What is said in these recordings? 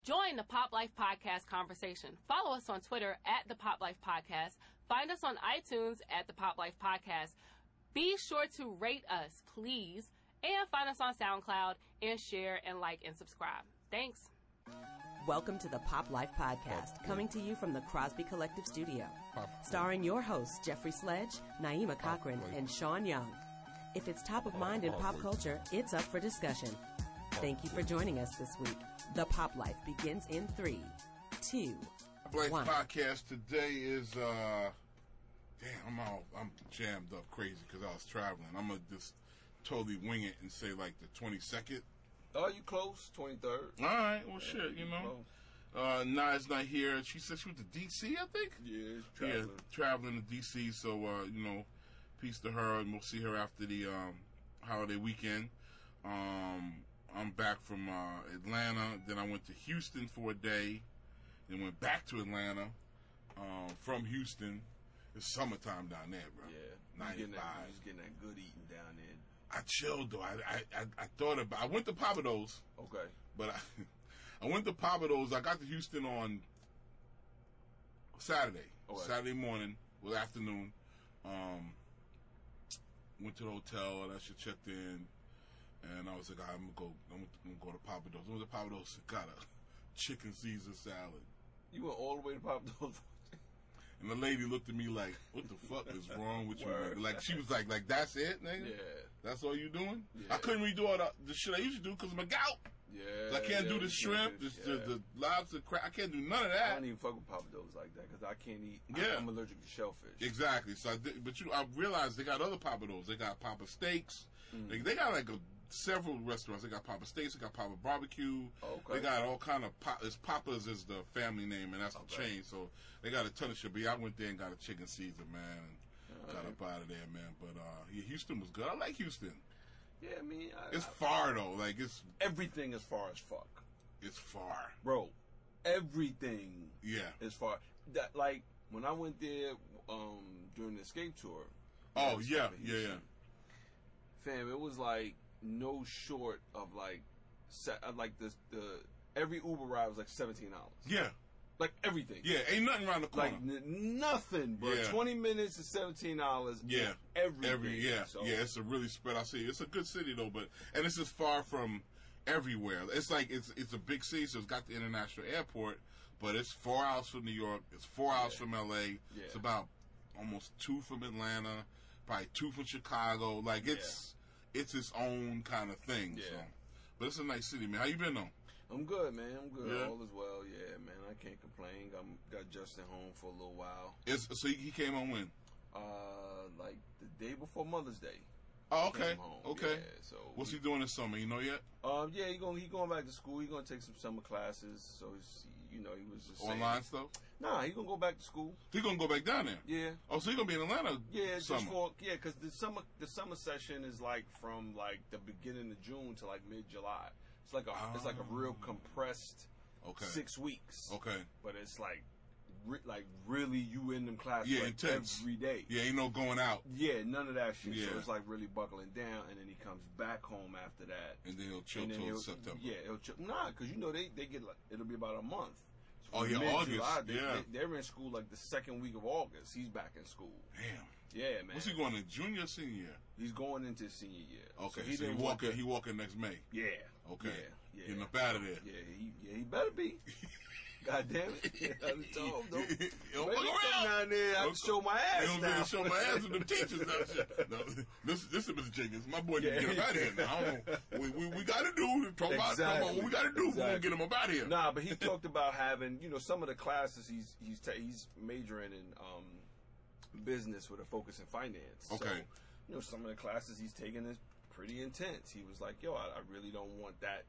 Join the Pop Life Podcast conversation. Follow us on Twitter at the Pop Life Podcast. Find us on iTunes at the Pop Life Podcast. Be sure to rate us, please, and find us on SoundCloud and share and like and subscribe. Thanks. Welcome to the Pop Life Podcast, coming to you from the Crosby Collective Studio, starring your hosts Jeffrey Sledge, Naima Cochran, and Sean Young. If it's top of mind in pop culture, it's up for discussion. Thank you for joining us this week. The Pop Life begins in 3, 2, 1. Life Podcast today is I'm jammed up crazy because I was traveling. I'm gonna just totally wing it and say like the 22nd. Oh, you close? 23rd. All right. Well, shit. You know, Na's not here. She said she went to DC. I think. Yeah, traveling. Yeah, traveling to DC. So you know, peace to her, and we'll see her after the holiday weekend. I'm back from Atlanta. Then I went to Houston for a day. Then went back to Atlanta from Houston. It's summertime down there, bro. Yeah, 95. Just getting that good eating down there. I chilled though. I thought about. I went to Papados. Okay. But I went to Papados. I got to Houston on Saturday. Okay. Saturday morning, well afternoon. Went to the hotel and I checked in, and I was like, I'm gonna go to Papados. I went to Papados and got a chicken Caesar salad. You went all the way to Papados. And the lady looked at me like, "What the fuck is wrong with you?" Nigga? Like she was like, "That's it, nigga? Yeah, that's all you doing?" Yeah. I couldn't redo all the shit I used to do because of my gout. Yeah, I can't do the shrimp, the lobster, crab. I can't do none of that. I don't even fuck with Papados like that because I can't eat. Yeah. I'm allergic to shellfish. Exactly. So, I realized they got other Papados. They got Papa Steaks. They got like several restaurants. They got Papa Steaks. They got Papa Barbecue. Okay. They got all kind of Papa's is the family name, and that's the chain. So they got a ton of shit. But I went there and got a chicken Caesar, man, and got up out of there, man. But Houston was good. I like Houston. Yeah, I mean, it's far though. Like it's everything is far as fuck. It's far, bro. Everything. Yeah, is far. That like when I went there during the escape tour. Oh yeah. Fam, it was like no short of like the every Uber ride was like $17. Yeah. Like everything. Yeah, ain't nothing around the corner. Like nothing, bro. Yeah. 20 minutes is $17. Yeah. Everything. So. Yeah, it's a really spread out city. It's a good city though, and it's just far from everywhere. It's like it's a big city, so it's got the international airport, but it's 4 hours from New York, it's 4 hours from LA, it's about almost 2 from Atlanta, probably 2 from Chicago. Like it's its own kind of thing. Yeah. So. But it's a nice city, man. How you been though? I'm good, man. I'm good. Yeah. All is well. Yeah, man. I can't complain. Got Justin home for a little while. So he came on when? Like the day before Mother's Day. Oh, okay. Okay. Yeah, so what's he doing this summer? You know yet? Yeah, he going back to school. He gonna take some summer classes. So he was just online stuff. Nah, he gonna go back to school. He gonna go back down there. Yeah. Oh, so he gonna be in Atlanta? Yeah, summer. Because the summer session is like from like the beginning of June to like mid July. It's like a real compressed 6 weeks. Okay. But it's like really you in them classes intense. Every day. Yeah, ain't no going out. Yeah, none of that shit. Yeah. So it's like really buckling down, and then he comes back home after that. And then he'll chill till September. Yeah, he'll chill. Nah, because they get like, it'll be about a month. So August. They're in school like the second week of August. He's back in school. Damn. Yeah, man. What's he going to, junior or senior year? He's going into his senior year. Okay, so he walking next May. Yeah. Okay. Yeah. Getting up out of there. Yeah, he better be. God damn it. I told him, don't fuck down there. I can show my ass now. Show my ass with the teachers. No, this is Mr. Jenkins. My boy need to get him out of here now. I don't know. We got to do. Talk about what we got to do. We're going to get him up out of here. Nah, but he talked about having, some of the classes he's majoring in business with a focus in finance. Okay. So, some of the classes he's taking is pretty intense. He was like, I really don't want that,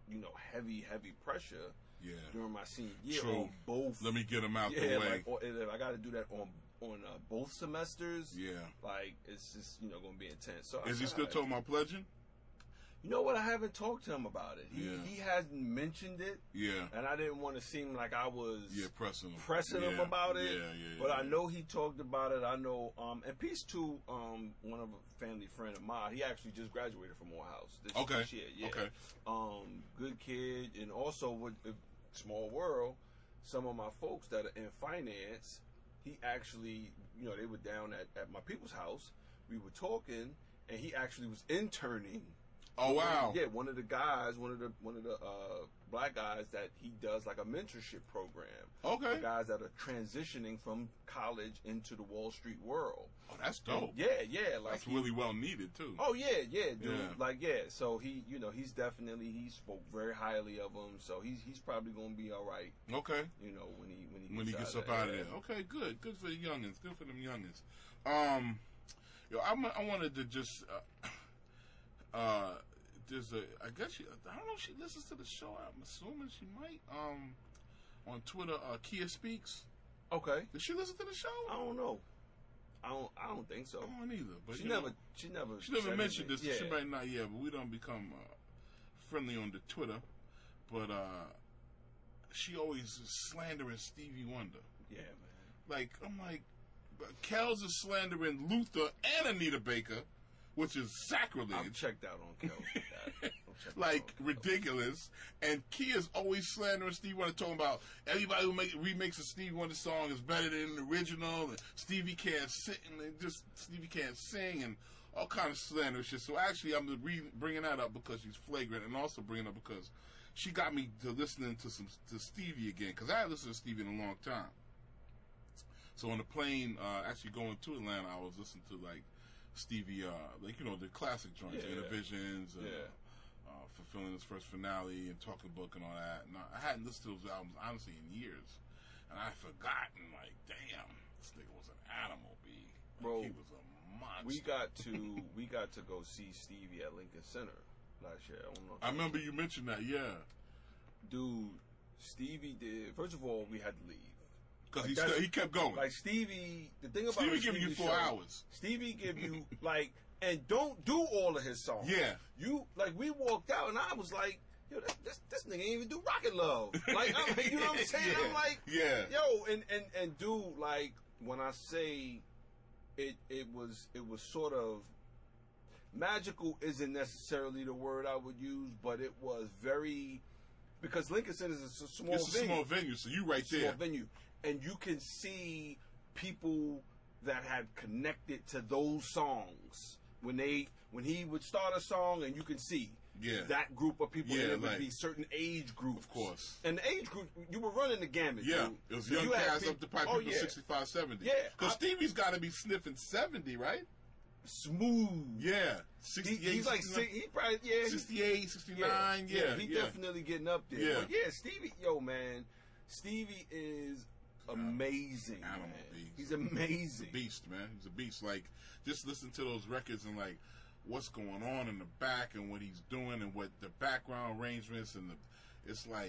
heavy pressure. Yeah. During my senior year, True. on both. Let me get them out the way. If I got to do that on both semesters, yeah, like it's just going to be intense. So is he still talking about pledging? You know what? I haven't talked to him about it. He hasn't mentioned it. Yeah. And I didn't want to seem like I was pressing him about it. Yeah. But I know he talked about it. I know. And peace to one of a family friend of mine. He actually just graduated from Morehouse. This year. Yeah. Okay. Good kid, and also small world. Some of my folks that are in finance, he actually, they were down at my people's house. We were talking, and he actually was interning. Oh wow! Yeah, one of the guys, one of the black guys that he does like a mentorship program. Okay. For guys that are transitioning from college into the Wall Street world. Oh, that's dope. Yeah, like that's really well needed too. Oh yeah, dude. Yeah. So he, he's definitely, he spoke very highly of him. So he's probably gonna be all right. Okay. When he gets up out of there. Okay, good for the youngins. Good for them youngins. I wanted to just. There's I don't know if she listens to the show. I'm assuming she might. On Twitter, Kia Speaks. Okay. Did she listen to the show? I don't know. I don't think so. I don't either. But she never mentioned this. Yeah. She might not. Yeah, but we don't become friendly on the Twitter. But she always is slandering Stevie Wonder. Yeah, man. I'm like, Kels is slandering Luther and Anita Baker, which is sacrilege. I'm checked out on Kels with that. Ridiculous. And Kia's always slandering Stevie Wonder, talking about everybody who remix a Stevie Wonder song is better than the original, and Stevie can't sing, and all kind of slander shit. So actually, I'm bringing that up because she's flagrant, and also bringing it up because she got me to listening to Stevie again, because I haven't listened to Stevie in a long time. So on the plane, actually going to Atlanta, I was listening to Stevie, the classic joints, Innovisions, Fulfilling His First Finale, and Talking Book, and all that. And I hadn't listened to those albums, honestly, in years. And I'd forgotten, damn, this nigga was an animal, B. Bro, he was a monster. We got to go see Stevie at Lincoln Center last year. I remember you mentioned that, yeah. Dude, Stevie did. First of all, we had to leave. Because he kept going. Stevie, the thing about Stevie giving you 4 hours. Stevie give you, and don't do all of his songs. Yeah. We walked out, and I was like, yo, this nigga ain't even do Rocket Love. You know what I'm saying? Yeah. I'm like, yeah. Yo, and dude, when I say it was sort of, magical isn't necessarily the word I would use, but it was very, because Lincoln Center is a small venue. It's a small venue, so you right there. Small venue. And you can see people that had connected to those songs when he would start a song, and you can see that group of people. There would be certain age groups, of course. And the age group, you were running the gamut. Yeah, dude. it was young cats up to probably people 65, 70. Yeah, because Stevie's got to be sniffing 70, right? Smooth. Yeah, 68. He's he probably 68, 69. Yeah, he definitely getting up there. Yeah, but Stevie, man, Stevie is amazing. Animal man. Beast. He's amazing. Beast, man. He's a beast. Just listen to those records and what's going on in the back and what he's doing and what the background arrangements and it's come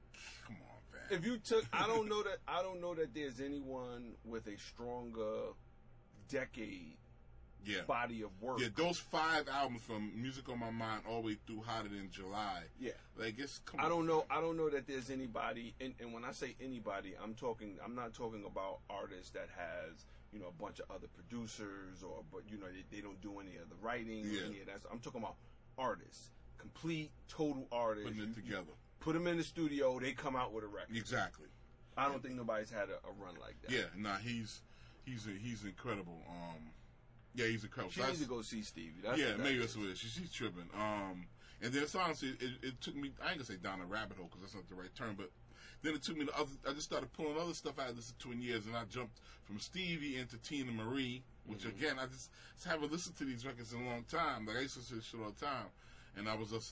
on, man. If you took, I don't know that there's anyone with a stronger decade body of work. Yeah, those 5 albums from Music on My Mind all the way through Hotter Than July. Yeah. Come on. I don't know that there's anybody, and when I say anybody, I'm not talking about artists that has, a bunch of other producers but they don't do any of the writing or any of that. I'm talking about artists. Complete, total artists. Putting it together. Put them in the studio, they come out with a record. Exactly. I don't think nobody's had a run like that. Yeah, he's incredible. Yeah, he's incredible. She needs to go see Stevie. Maybe that's what it is. She's tripping. And then it's honestly, it took me, I ain't gonna say down a rabbit hole because that's not the right term, but then it took me I just started pulling other stuff I had listened to in years, and I jumped from Stevie into Tina Marie, which again, I just haven't listened to these records in a long time. I used to listen to this shit all the time. And I was just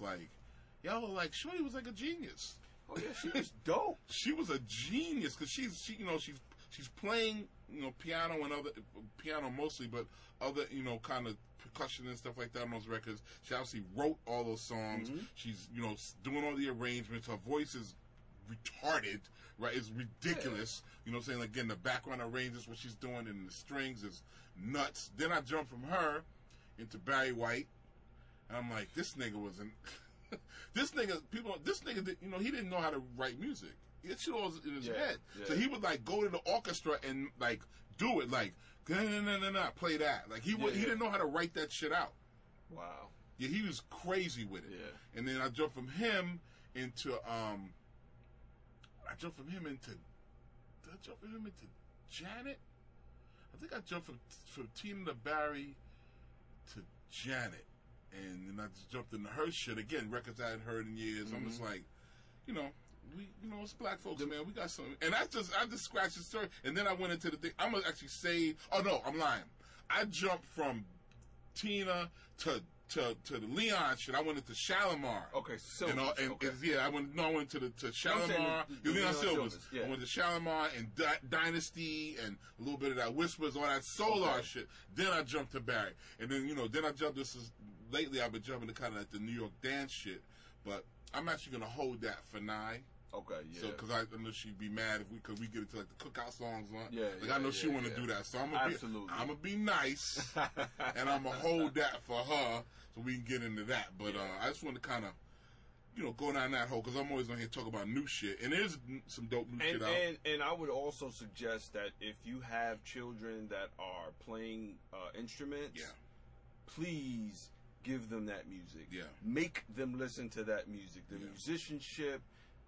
Shorty was like a genius. Oh yeah, she was dope. She was a genius because she's playing, piano and piano mostly, but other, kind of percussion and stuff like that on those records. She obviously wrote all those songs. Mm-hmm. She's, doing all the arrangements. Her voice is retarded, right? It's ridiculous. Yeah. You know what I'm saying? Again, the background arrangements, what she's doing, and the strings is nuts. Then I jumped from her into Barry White, and I'm like, this nigga wasn't. This nigga, he didn't know how to write music. It shit was in his head. Yeah. So he would go to the orchestra and do it play that. He didn't know how to write that shit out. Wow. Yeah, he was crazy with it. Yeah. And then I jumped from him into jumped from him into. Did I jump from him into Janet? I think I jumped from Tina to Barry to Janet, and then I just jumped into her shit again. Records I hadn't heard in years. I'm just like, it's black folks, man. We got some, and I just scratched the story, and then I went into the thing. I'm gonna actually say, oh no, I'm lying. I jumped from Tina to the Leon shit. I went into Shalimar. Okay, so I went to Shalimar, the Leon Silvers. Yeah. I went to Shalimar and Dynasty and a little bit of that Whispers, all that Solar shit. Then I jumped to Barry, and then then I jumped. Lately I've been jumping to kind of like the New York dance shit, but I'm actually gonna hold that for Nye. Okay, yeah. So, because I know she'd be mad because we get into like the cookout songs. I know she want to do that. So I'm gonna be nice, and I'm gonna hold that for her so we can get into that. But I just want to kind of, go down that hole because I'm always on here talk about new shit, and there's some dope new shit out. And I would also suggest that if you have children that are playing instruments, please give them that music. Yeah. Make them listen to that music. The musicianship.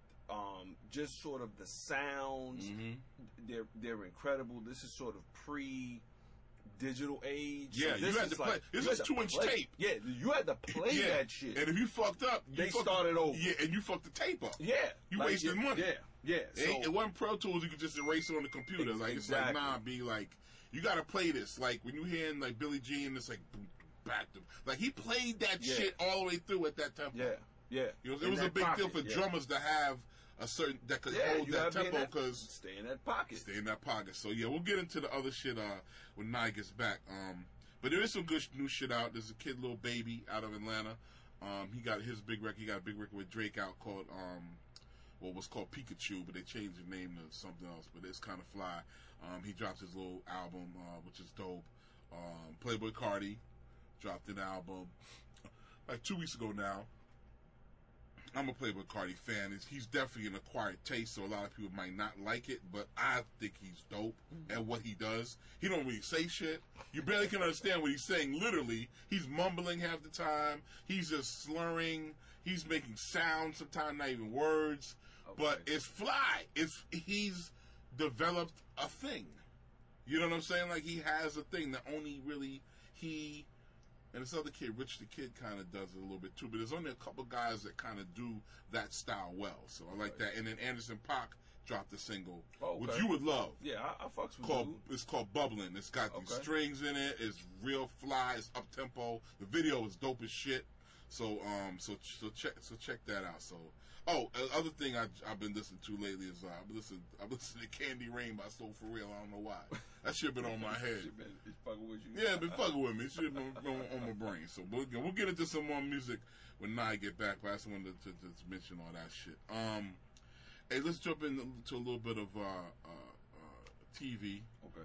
Just sort of the sounds, they're incredible. This is sort of pre-digital age. Yeah, so you had to play. This is 2-inch tape. Yeah, you had to play that shit. And if you fucked up, they started over. Yeah, and you fucked the tape up. Yeah, you wasted money. Yeah. It wasn't Pro Tools. You could just erase it on the computer. Like it's like be like you got to play this. Like when you hearing like Billie Jean, it's like boom, back to like he played that shit all the way through at that tempo. Yeah. It was a big deal for drummers to have a certain that could hold that tempo because stay in that pocket. So we'll get into the other shit when Nye gets back. But there is some good new shit out. There's a kid, Lil Baby, out of Atlanta. He got his big record. He got a big record with Drake out called was called Pikachu, but they changed the name to something else. But it's kind of fly. He dropped his little album, which is dope. Playboi Carti dropped an album like 2 weeks ago now. I'm a Playboi Carti fan. He's definitely an acquired taste, so a lot of people might not like it, but I think he's dope at what he does. He don't really say shit. You barely can understand what he's saying. Literally, he's mumbling half the time. He's just slurring. He's making sounds sometimes, not even words. Okay. But it's fly. He's developed a thing. You know what I'm saying? Like he has a thing that only really he. And this other kid, Rich the Kid, kind of does it a little bit too. But there's only a couple guys that kind of do that style well. So I like that. And then Anderson .Paak dropped a single, which you would love. Yeah, I fucks with it. It's called Bubbling. It's got these strings in it. It's real fly. It's up tempo. The video is dope as shit. So check that out. So other thing I've been listening to lately is I've listened to Candy Rain by Soul For Real. I don't know why. That shit been on my head. It's fucking with you. Yeah, it been fucking with me. It shit been on my brain. So we'll get into some more music when Nye get back. But I just wanted to mention all that shit. Hey, let's jump into a little bit of TV. Okay.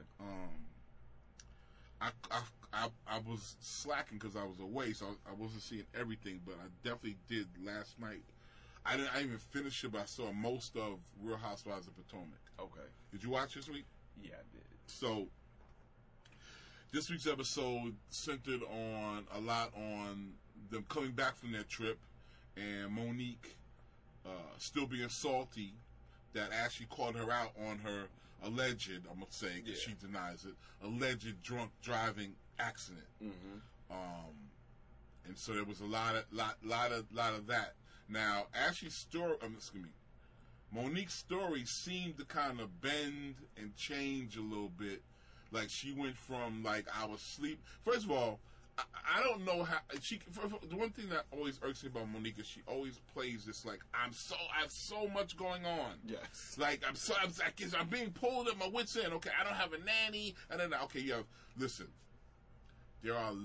I was slacking because I was away, so I wasn't seeing everything. But I definitely did last night. I didn't even finish it, but I saw most of Real Housewives of Potomac. Okay. Did you watch this week? Yeah, I did. So, this week's episode centered a lot on them coming back from their trip and Monique still being salty that Ashley called her out on her alleged, I'm going to say, because she denies it, alleged drunk driving accident. Mm-hmm. And so there was a lot of that. Now, Ashley's story, Monique's story seemed to kind of bend and change a little bit. Like she went from like I was asleep. First of all, I don't know how the one thing that always irks me about Monique is she always plays this like I have so much going on. Yes. Like I'm being pulled at my wits' end. Okay, I don't have a nanny. And then okay, listen. There are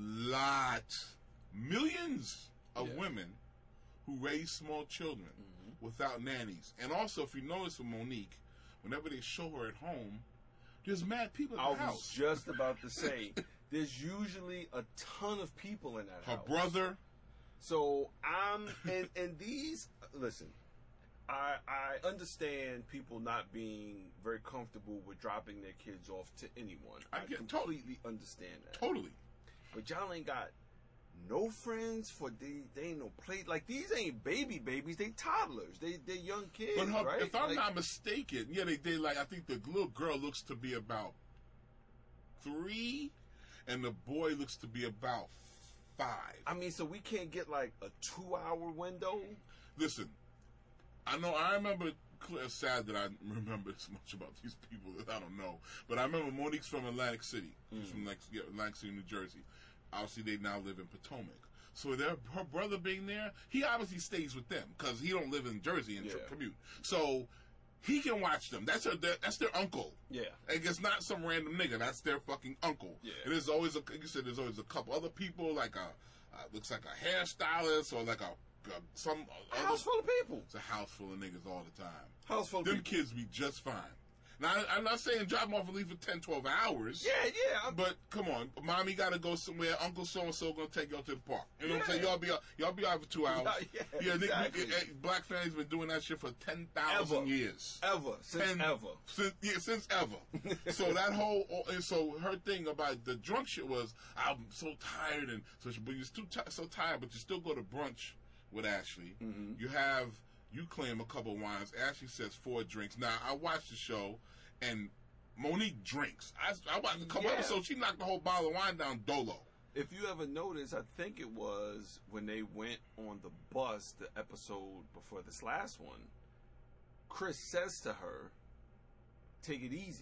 millions of women who raise small children without nannies. And also, if you notice with Monique, whenever they show her at home, there's mad people in the house. I was just about to say, there's usually a ton of people in that house. Her brother. So and these, listen, I understand people not being very comfortable with dropping their kids off to anyone. I completely understand that. Totally. But y'all ain't got no friends for they ain't no play. Like, these ain't babies, they toddlers, they young kids. But right? if I'm not mistaken, yeah, they like, I think the little girl looks to be about 3, and the boy looks to be about 5. I mean, so we can't get like a 2-hour window. Listen, I remember. It's sad that I remember as much about these people that I don't know. But I remember Monique's from Atlantic City. She's from Atlantic City, New Jersey. Obviously, they now live in Potomac. So her brother being there, he obviously stays with them because he don't live in Jersey and commute. So he can watch them. That's their uncle. Yeah. And it's not some random nigga. That's their fucking uncle. Yeah. And there's always, like you said, there's always a couple other people, like looks like a hairstylist or like a house full of people. It's a house full of niggas all the time. House full of them people. Kids be just fine. Now, I'm not saying drop them off and leave for 10, 12 hours. Yeah. But come on, mommy got to go somewhere. Uncle so and so gonna take y'all to the park. You know what I'm saying? Y'all be out for 2 hours. Yeah, exactly. Black family's been doing that shit for 10,000 years. Since ever. So that whole, and so her thing about the drunk shit was, I'm so tired, and so but you're still so tired, but you still go to brunch with Ashley. Mm-hmm. You claim a couple of wines. Ashley says 4 drinks. Now, I watched the show, and Monique drinks. I watched a couple episodes. She knocked the whole bottle of wine down dolo. If you ever noticed, I think it was when they went on the bus, the episode before this last one, Chris says to her, take it easy.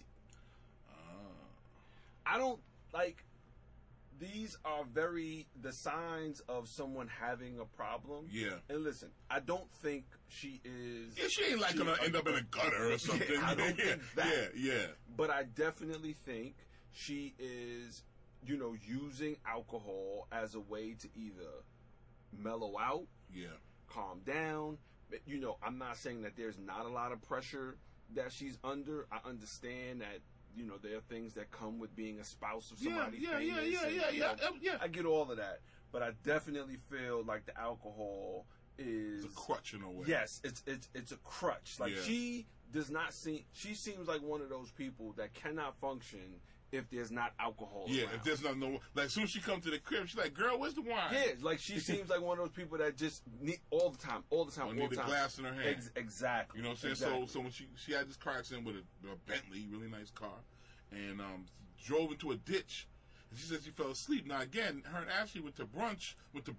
I don't, like... These are the signs of someone having a problem. Yeah. And listen, I don't think she is... Yeah, she ain't like gonna end up in a gutter or something. I don't think that. Yeah. But I definitely think she is, using alcohol as a way to either mellow out, calm down. I'm not saying that there's not a lot of pressure that she's under. I understand that there are things that come with being a spouse of somebody. Yeah. I get all of that, but I definitely feel like the alcohol is a crutch in a way. Yes, it's a crutch. Like she does not seem. She seems like one of those people that cannot function if there's not alcohol. Yeah, around. If there's no like, as soon as she comes to the crib, she's like, "Girl, where's the wine?" Yeah, like she seems like one of those people that just need all the time. Need a glass in her hand. Exactly. You know what I'm saying? Exactly. So when she had this car accident with a Bentley, really nice car, and drove into a ditch. And she said she fell asleep. Now again, her and Ashley went to brunch.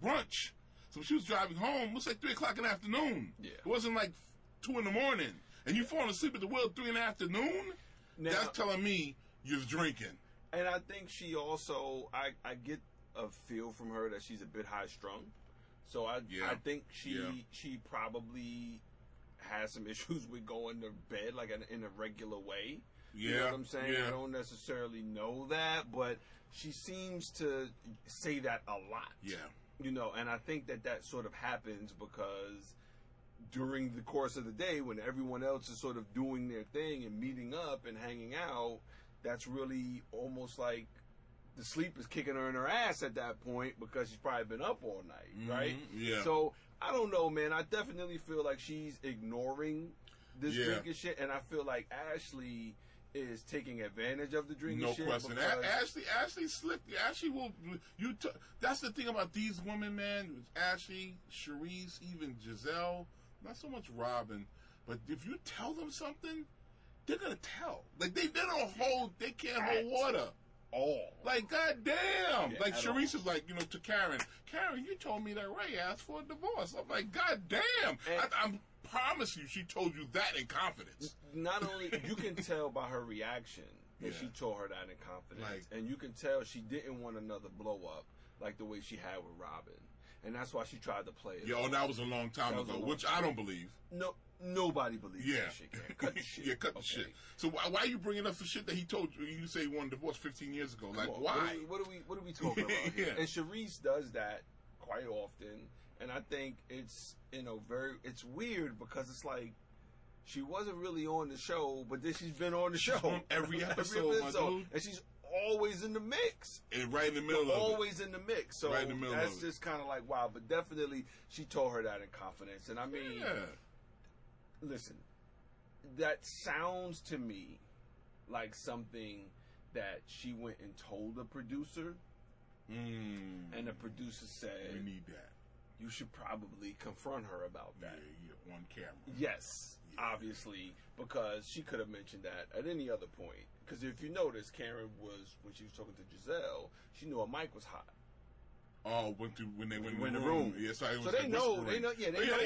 So she was driving home. It was like 3:00 in the afternoon. Yeah. It wasn't like 2 a.m, and you falling asleep at the wheel at 3 PM. Now, that's telling me you're drinking. And I think she also, I get a feel from her that she's a bit high strung. So I think she probably has some issues with going to bed like in a regular way. You know what I'm saying? Yeah. I don't necessarily know that, but she seems to say that a lot. Yeah. And I think that sort of happens because during the course of the day when everyone else is sort of doing their thing and meeting up and hanging out, that's really almost like the sleep is kicking her in her ass at that point because she's probably been up all night, right? Yeah. So, I don't know, man. I definitely feel like she's ignoring this drinking shit, and I feel like Ashley is taking advantage of the drinking shit. No question. Ashley slick. Ashley will... that's the thing about these women, man. Ashley, Charisse, even Giselle. Not so much Robin. But if you tell them something, they're going to tell. Like, they can't hold water. All. Like, goddamn. Yeah, like, Charisse is like, to Karen, you told me that Ray asked for a divorce. I'm like, goddamn. I promise you she told you that in confidence. Not only, you can tell by her reaction that she told her that in confidence. And you can tell she didn't want another blow up like the way she had with Robin. And that's why she tried to play it. Yeah, that was a long time ago, which I don't believe. No, nobody believes that shit, Karen. Cut the shit. Cut the shit. So why are you bringing up the shit that he told you? You say he wanted a divorce 15 years ago. Like, why? What are we talking about here? And Charisse does that quite often. And I think it's, it's weird because it's like, she wasn't really on the show, but then she's been on the show. Every episode, my dude. And she's always in the mix. And right in the middle of it. Always in the mix. So right in the middle that's of just kind of like, wow. But definitely, she told her that in confidence. And I mean, listen, that sounds to me like something that she went and told the producer And the producer said, "We need that. You should probably confront her about that." Yeah, on camera. Yes, obviously, because she could have mentioned that at any other point. Because if you notice, Karen was, when she was talking to Giselle, she knew her mic was hot. Oh, when they went in the room. Yeah, so they know. They know. Yeah, they know.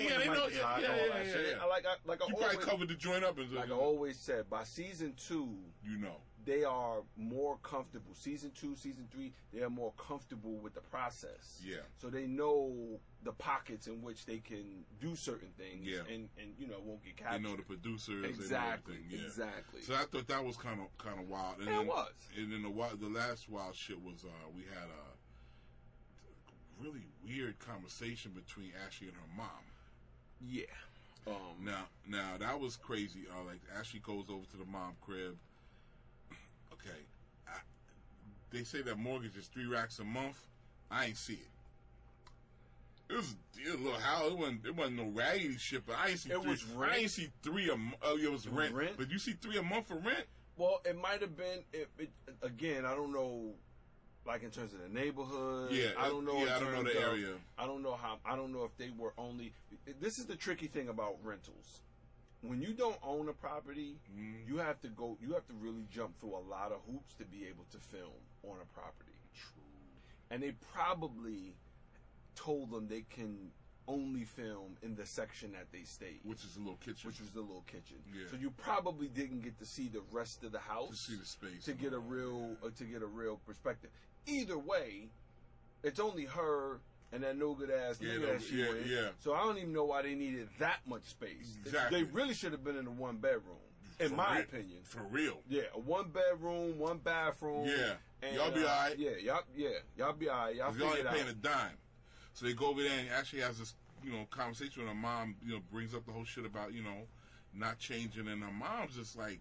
You probably covered the joint up. Like I always said, by season 2, they are more comfortable. Season 2, season 3, they are more comfortable with the process. Yeah. So they know the pockets in which they can do certain things. Yeah. And won't get captured. They know the producers. Exactly. They know everything. Yeah. Exactly. So I thought that was kind of wild. And then, it was. And then the last wild shit was we had a really weird conversation between Ashley and her mom. Yeah. Now that was crazy. Like Ashley goes over to the mom crib. Okay, they say that mortgage is $3 racks a month. I ain't see it. It was a little how it wasn't no raggedy shit, but I ain't see it three. Was rent. I ain't see $3 a month. Oh, it was rent. But you see $3 a month for rent? Well, it might have been. Again, I don't know. Like in terms of the neighborhood, I don't know. Yeah, I don't know the area. I don't know how. I don't know if they were only. This is the tricky thing about rentals. When you don't own a property, you have to go. You have to really jump through a lot of hoops to be able to film on a property. True. And they probably told them they can only film in the section that they stayed, which is a little kitchen. Yeah. So you probably didn't get to see the rest of the house, to see the space, to get a real perspective. Either way, it's only her and that no good ass nigga that she went. Yeah. So I don't even know why they needed that much space. Exactly. They really should have been in a 1-bedroom, in my opinion. For real. Yeah, a 1-bedroom, 1 bathroom. Yeah. And, y'all be alright. Y'all be alright. Y'all ain't paying a dime. So they go over there and actually has this, conversation with her mom. Brings up the whole shit about not changing, and her mom's just like,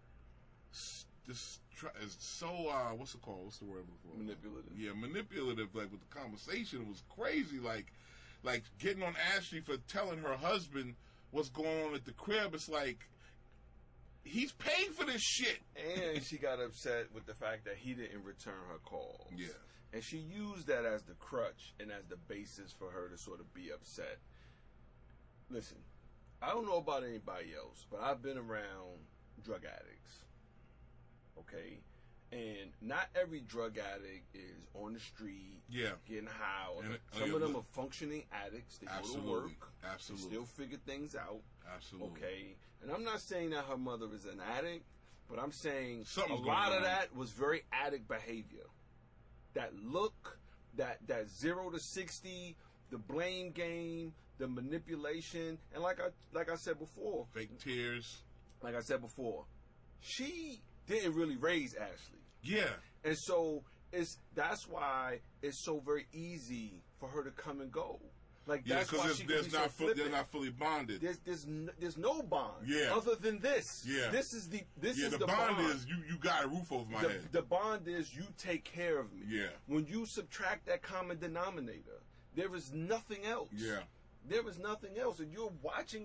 is so what's it called? What's the word before? Manipulative. Yeah, manipulative. Like with the conversation, it was crazy. Like getting on Ashley for telling her husband what's going on at the crib. It's like he's paying for this shit. And she got upset with the fact that he didn't return her calls. Yeah. And she used that as the crutch and as the basis for her to sort of be upset. Listen, I don't know about anybody else, but I've been around drug addicts. Okay? And not every drug addict is on the street getting high. Some of them are functioning addicts. They go to work. Absolutely. They still figure things out. Absolutely. Okay? And I'm not saying that her mother is an addict, but I'm saying something's a lot of that was very addict behavior. That look, that 0 to 60, the blame game, the manipulation, and like I said before, fake tears. Like I said before, she didn't really raise Ashley. Yeah. And so that's why it's so very easy for her to come and go. Like that's why she can be so flippant. They're not fully bonded. There's no bond. Yeah. Other than this. Yeah. This is the bond is you got a roof over my head. The bond is you take care of me. Yeah. When you subtract that common denominator, there is nothing else. Yeah. There is nothing else. And you're watching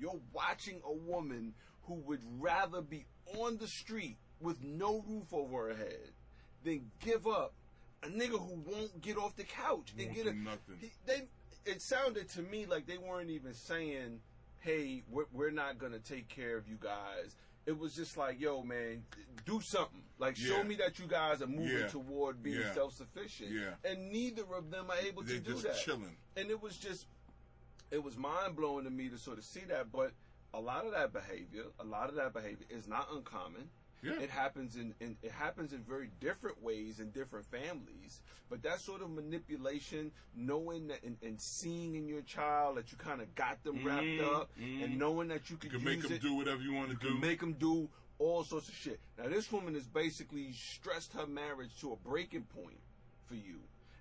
a woman who would rather be on the street with no roof over her head than give up a nigga who won't get off the couch and get nothing. It sounded to me like they weren't even saying, hey, we're not going to take care of you guys. It was just like, yo, man, do something. Like, show me that you guys are moving toward being self-sufficient. Yeah. And neither of them are able to do that. They're just chilling. And it was mind-blowing to me to sort of see that. But a lot of that behavior is not uncommon. Yeah. It happens in very different ways in different families. But that sort of manipulation, knowing that and seeing in your child that you kind of got them wrapped up, and knowing that you can make them do whatever you want to do. Make them do all sorts of shit. Now this woman has basically stressed her marriage to a breaking point for you,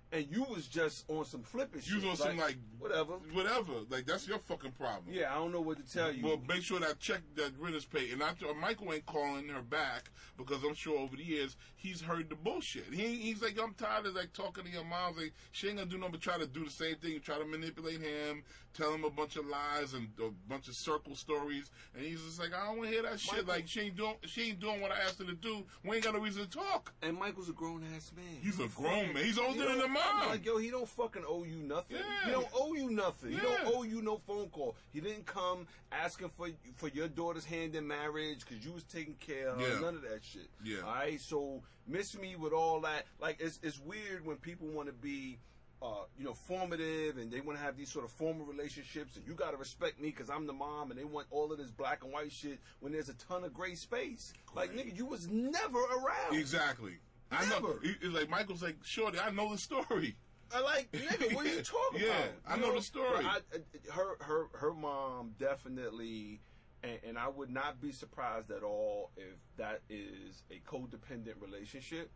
and you was just on some flipping shit. You was on some like whatever. Like that's your fucking problem. Yeah, I don't know what to tell you. Well, make sure that check that Ritter's paid, and Michael ain't calling her back because I'm sure over the years he's heard the bullshit. He's like, I'm tired of like talking to your mom. Like she ain't gonna do nothing but try to do the same thing. You try to manipulate him, tell him a bunch of lies and a bunch of circle stories, and he's just like, I don't want to hear that shit. Like she ain't doing what I asked her to do. We ain't got no reason to talk. And Michael's a grown ass man. He's a grown man. He's older than the mom. I'm like, yo, he don't fucking owe you nothing. Yeah. He don't owe you nothing. Yeah. He don't owe you no phone call. He didn't come asking for your daughter's hand in marriage because you was taking care of her. None of that shit. Yeah. All right. So miss me with all that. Like it's weird when people want to be. Formative, and they want to have these sort of formal relationships, and you got to respect me because I'm the mom, and they want all of this black and white shit when there's a ton of gray space. Like, nigga, you was never around. Exactly. Never. I know. It's like Michael's like, shorty, I know the story. I like, nigga, what are you talking about? I know the story. Her mom definitely, and I would not be surprised at all if that is a codependent relationship.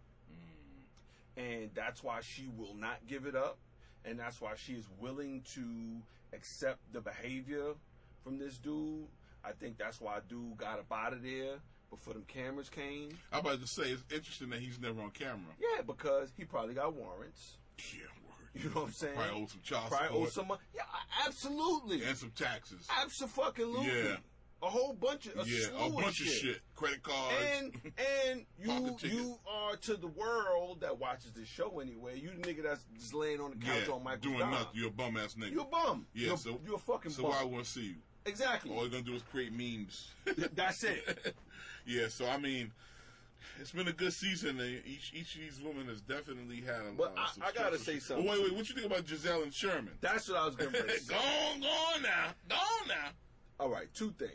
And that's why she will not give it up. And that's why she is willing to accept the behavior from this dude. I think that's why dude got up out of there before them cameras came. I'm about to say, it's interesting that he's never on camera. Yeah, because he probably got warrants. Yeah, word. You know what I'm saying? Probably owe some child probably support. owe some money. Yeah, absolutely. And some taxes. Absolutely. Yeah. A whole bunch of a bunch of shit. Credit cards. And you are to the world that watches this show anyway. You the nigga that's just laying on the couch on Michael's doing dime. nothing. You're a bum ass nigga. You're a bum. Yeah, you're a fucking so bum. why I want to see you? Exactly. All you're gonna do is create memes. That's it. Yeah. So I mean, it's been a good season. And each of these women has definitely had a. But I gotta say something. Oh, wait. What you think about Giselle and Sherman? That's what I was gonna say. Go on now. All right, two things.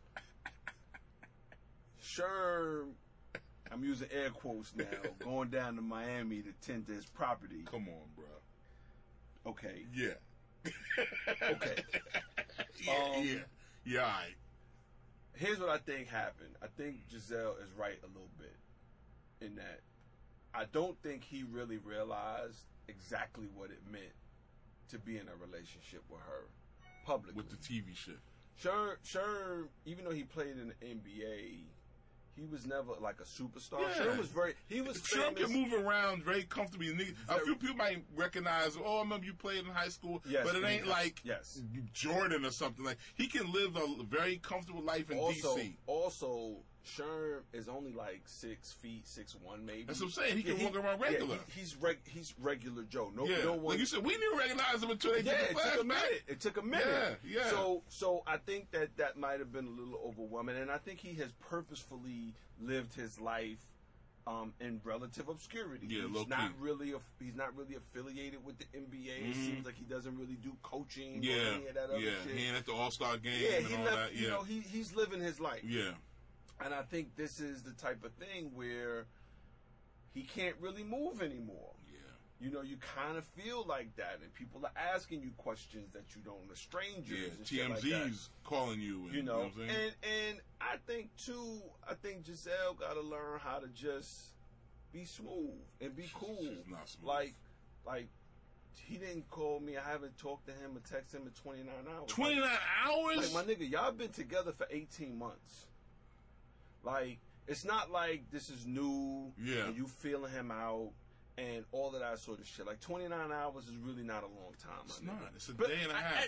Sherm, I'm using air quotes now, going down to Miami to tend to his property. Come on, bro. Okay. Yeah. Okay. Yeah, all right. Here's what I think happened. I think Giselle is right a little bit in that I don't think he really realized exactly what it meant to be in a relationship with her publicly. With the TV shit. Sherm, even though he played in the NBA, he was never like a superstar. Yeah. Sherm was Sherm can move around very comfortably. A few people might recognize, I remember you played in high school, but it ain't like Jordan or something. Like he can live a very comfortable life in DC. Also, Sherm is only like 6 feet, 6'1", maybe. That's what I'm saying. He can walk around regular. Yeah, he's regular Joe. No one. Like you said, we didn't recognize him until they did the flashback. It took a minute. Yeah. So I think that might have been a little overwhelming, and I think he has purposefully lived his life in relative obscurity. Yeah, he's not really affiliated with the NBA. It seems like he doesn't really do coaching or any of that other shit. He ain't at the All-Star game and all that. You know, he's living his life. Yeah. And I think this is the type of thing where he can't really move anymore. Yeah. You know, you kind of feel like that, and people are asking you questions that you don't know, strangers. Yeah, and shit like TMZ's calling you. And, you know what I'm saying? and I think too, Giselle got to learn how to just be smooth and be cool. She's not smooth. Like. He didn't call me. I haven't talked to him or texted him in 29 hours. 29 hours? Like, my nigga, y'all been together for 18 months. Like, it's not like this is new and you feeling him out and all of that sort of shit. Like, 29 hours is really not a long time. It's not. It's a day and a half.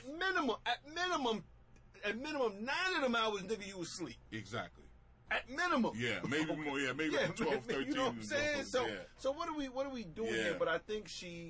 At minimum, 9 of them hours, nigga, you was asleep. Exactly. At minimum. Yeah, maybe more. Yeah, maybe 12, 13. You know what I'm saying? So what are we doing here? But I think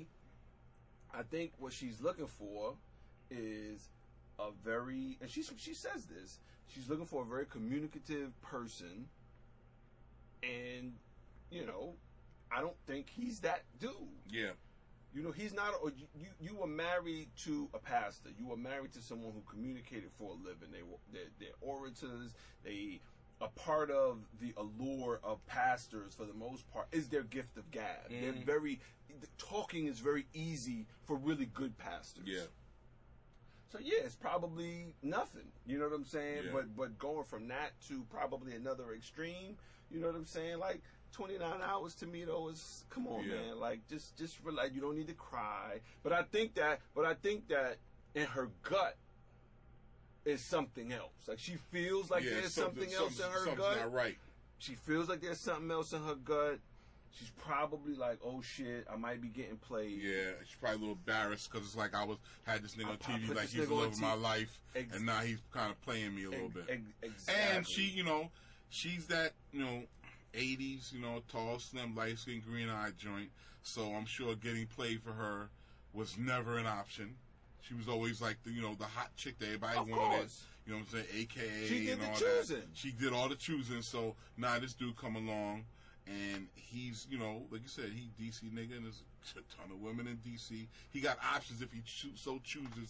what she's looking for is a very, and she says this, she's looking for a very communicative person, and, you know, I don't think he's that dude. Yeah. You know, he's not, you were married to a pastor. You were married to someone who communicated for a living. They're orators. A part of the allure of pastors, for the most part, is their gift of gab. Talking is very easy for really good pastors. Yeah. So it's probably nothing. You know what I'm saying? Yeah. But going from that to probably another extreme, you know what I'm saying? Like, 29 hours to me though is, come on, man. Like, just relax. You don't need to cry. But I think that in her gut is something else. Like, she feels like there's something else in her gut. Not right. She feels like there's something else in her gut. She's probably like, oh shit, I might be getting played. Yeah, she's probably a little embarrassed because it's like had this nigga on TV like he's the love of my life, and now he's kind of playing me a little bit. Exactly. And she, she's that, 80s, tall, slim, light-skinned, green-eyed joint. So I'm sure getting played for her was never an option. She was always like the hot chick that everybody wanted. You know what I'm saying? AKA. She did and the all choosing. That. She did all the choosing. So now this dude come along, and he's, like you said, he DC nigga, and there's a ton of women in DC. He got options if he so chooses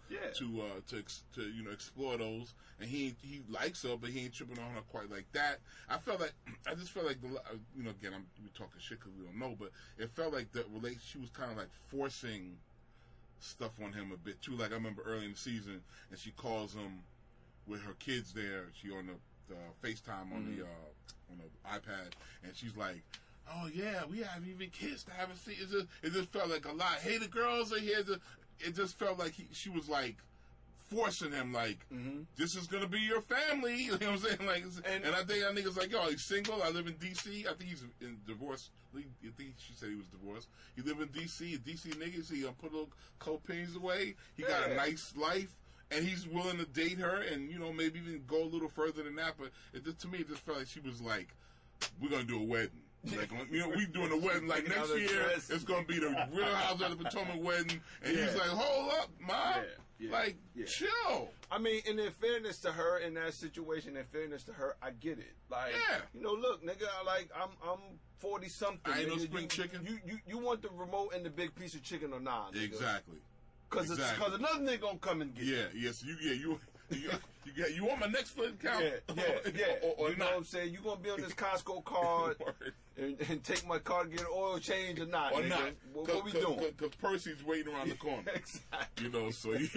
to explore those. And he likes her, but he ain't tripping on her quite like that. I just felt like again, we talking shit because we don't know, but it felt like she was kind of like forcing stuff on him a bit too. Like I remember early in the season, and she calls him with her kids there. She on the FaceTime on the iPad, and she's like, "Oh yeah, we haven't even kissed. I haven't seen." It just felt like a lot. Hey, the girls are here. It just felt like she was like forcing him, like, this is gonna be your family. You know what I'm saying? Like, and I think that nigga's like, yo, he's single. I live in DC. I think he's in divorce. I think she said he was divorced. He live in DC. A DC nigga. So he put little co-pays away. He got a nice life. And he's willing to date her, and maybe even go a little further than that. But to me, it just felt like she was like, "We're gonna do a wedding. Like, we doing a wedding. Like next year, it's gonna be the Real Housewives of the Potomac wedding." And he's like, "Hold up, mom, chill." I mean, and in fairness to her in that situation, I get it. Like, look, nigga, I'm 40 something. I ain't no spring chicken. You want the remote and the big piece of chicken or not? Nigga? Exactly. Because another nigga gonna come and get you. Yes, you want my next foot count? Yeah. Or you know what I'm saying? You gonna be on this Costco card and take my car to get an oil change or not? Or nigga? not? What we doing? Because Percy's waiting around the corner. Exactly.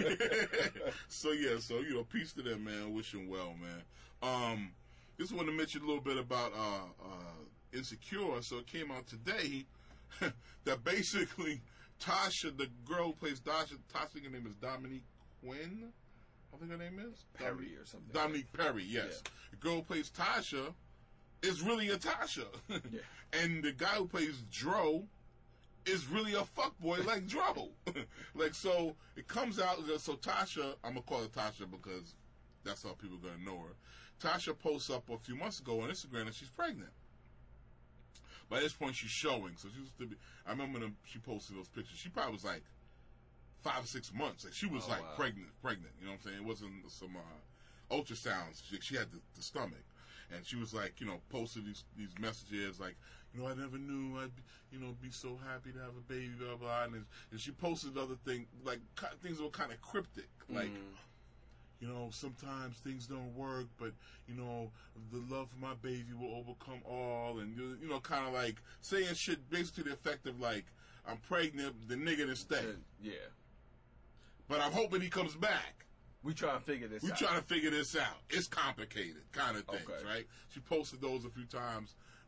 So peace to them, man. Wish them well, man. Just want to mention a little bit about Insecure. So it came out today that basically Tasha, the girl who plays Tasha, her name is Dominique Quinn. I think her name is Perry or something. Dominique Perry, yes. Yeah. The girl who plays Tasha is really a Tasha. Yeah. And the guy who plays Dro is really a fuckboy like Dro. So it comes out, so Tasha, I'm going to call her Tasha because that's how people are going to know her. Tasha posts up a few months ago on Instagram that she's pregnant. By this point, she's showing. So she used to be. I remember when she posted those pictures. She probably was like 5 or 6 months. Like she was pregnant. You know what I'm saying? It wasn't some ultrasounds. She had the stomach, and she was like, posted these messages like, I never knew I'd be so happy to have a baby, blah blah. And she posted other things like things that were kind of cryptic, like. Sometimes things don't work, but, the love for my baby will overcome all. And, kind of like saying shit basically to the effect of like, I'm pregnant, the nigga didn't stay. Yeah. But I'm hoping he comes back. We trying to figure this out. It's complicated kind of things, right? She posted those a few times,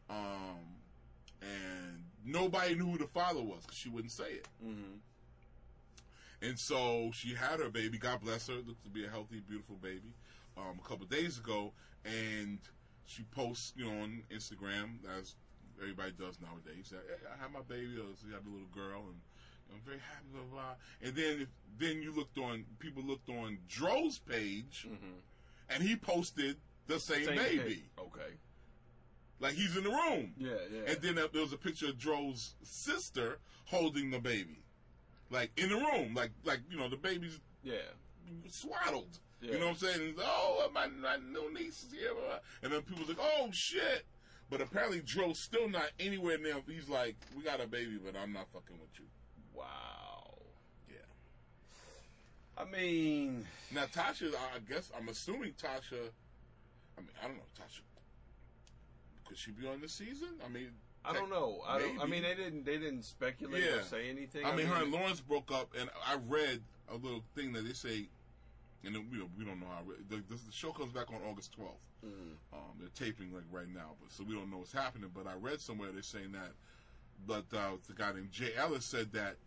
and nobody knew who the father was because she wouldn't say it. Mm-hmm. And so she had her baby. God bless her. Looks to be a healthy, beautiful baby. A couple of days ago, and she posts, on Instagram, as everybody does nowadays. I had my baby. She had a little girl, and I'm very happy. Blah blah. And then people looked on Dro's page, and he posted the same baby. Okay. Like he's in the room. Yeah. And then there was a picture of Dro's sister holding the baby. Like, in the room. Like the baby's swaddled. Yeah. You know what I'm saying? And, my new niece is here. And then people's like, oh, shit. But apparently Dro's still not anywhere near. He's like, we got a baby, but I'm not fucking with you. Wow. Yeah. I mean. Now, Tasha, I guess, I'm assuming Tasha, I don't know, Tasha, could she be on this season? I don't know. They didn't speculate or say anything. Her and Lawrence broke up, and I read a little thing that they say And then we don't know how. The show comes back on August 12th. They're taping like right now, but so we don't know what's happening. But I read somewhere they're saying that, but the guy named Jay Ellis said that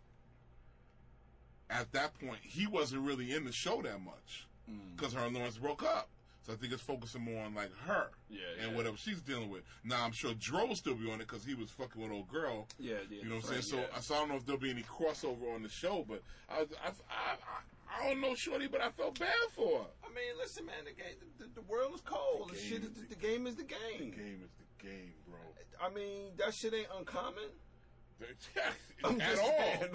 at that point he wasn't really in the show that much because her and Lawrence broke up. So I think it's focusing more on like her and whatever she's dealing with. Now I'm sure Dro will still be on it because he was fucking with old girl. Yeah. You know what I'm saying? So I don't know if there'll be any crossover on the show, but I don't know, Shorty, but I felt bad for her. I mean, listen, man, the world is cold. The game is the game. The game is the game, bro. I mean, that shit ain't uncommon. At all.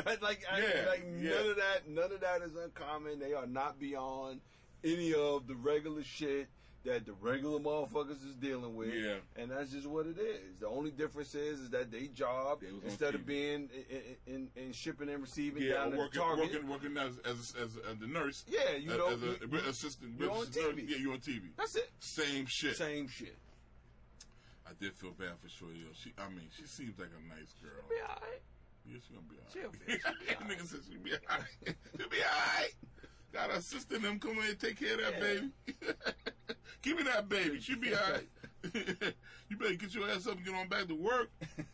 None of that is uncommon. They are not beyond any of the regular shit that the regular motherfuckers is dealing with. Yeah. And that's just what it is. The only difference is that they job, instead of being in shipping and receiving down at Target. Working as the nurse. Yeah, as an assistant. You're on TV. Yeah, you're on TV. That's it. Same shit. I did feel bad for Shorty. She seems like a nice girl. She'll be alright. Yeah, she's gonna be alright. Nigga said she'll be alright. She'll be alright. Got her sister and them come in and take care of that baby. Give me that baby. She'll be alright. You better get your ass up and get on back to work.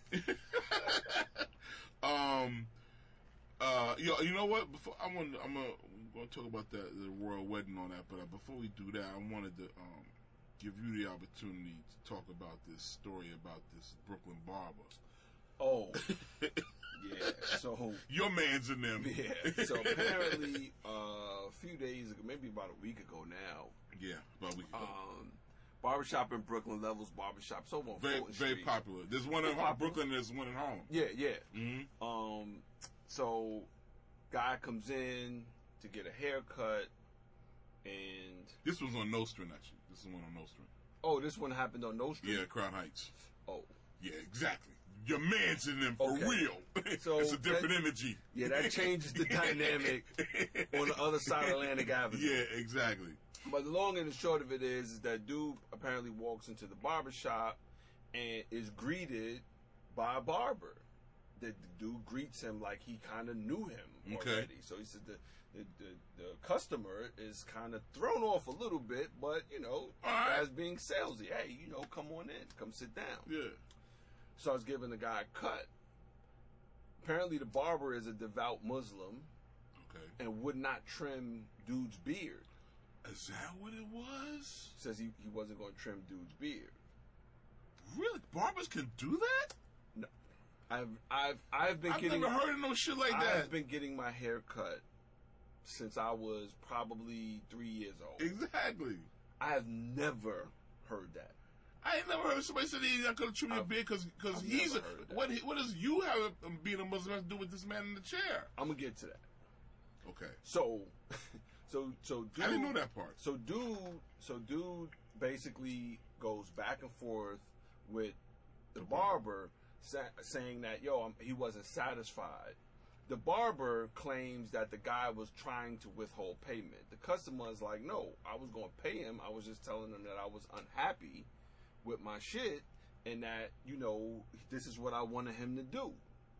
You know what? Before I'm gonna talk about the royal wedding and all that, but before we do that, I wanted to give you the opportunity to talk about this story about this Brooklyn barber. Oh, yeah. So your man's in them. Yeah. So apparently, a few days ago, maybe about a week ago now. Yeah, about a week ago. Barbershop in Brooklyn, Levels Barbershop. So on very Street. Popular. There's one in Brooklyn. There's one in Harlem. Yeah. Mm-hmm. So guy comes in to get a haircut, and this was on Nostrand actually. This is one on Nostrand. Oh, this one happened on Nostrand? Yeah, Crown Heights. Oh. Yeah, exactly. Your man's in them for real. So it's a different energy. Yeah, that changes the dynamic on the other side of Atlantic Avenue. Yeah, exactly. But the long and the short of it is that dude apparently walks into the barbershop and is greeted by a barber. The dude greets him like he kind of knew him already. So he said the customer is kind of thrown off a little bit, but, as being salesy. Hey, come on in. Come sit down. Yeah. So I was giving the guy a cut. Apparently the barber is a devout Muslim. Okay. And would not trim dude's beard. Is that what it was? Says he wasn't going to trim dude's beard. Really? Barbers can do that? No. I've never heard of no shit like that. I've been getting my hair cut since I was probably 3 years old. Exactly. I have never heard that. I ain't never heard somebody say they're not going to trim your beard because he's a... What does you have being a Muslim have to do with this man in the chair? I'm going to get to that. Okay. So dude... I didn't know that part. So dude basically goes back and forth with the barber saying that, he wasn't satisfied. The barber claims that the guy was trying to withhold payment. The customer is like, no, I was going to pay him. I was just telling him that I was unhappy with my shit and that, this is what I wanted him to do.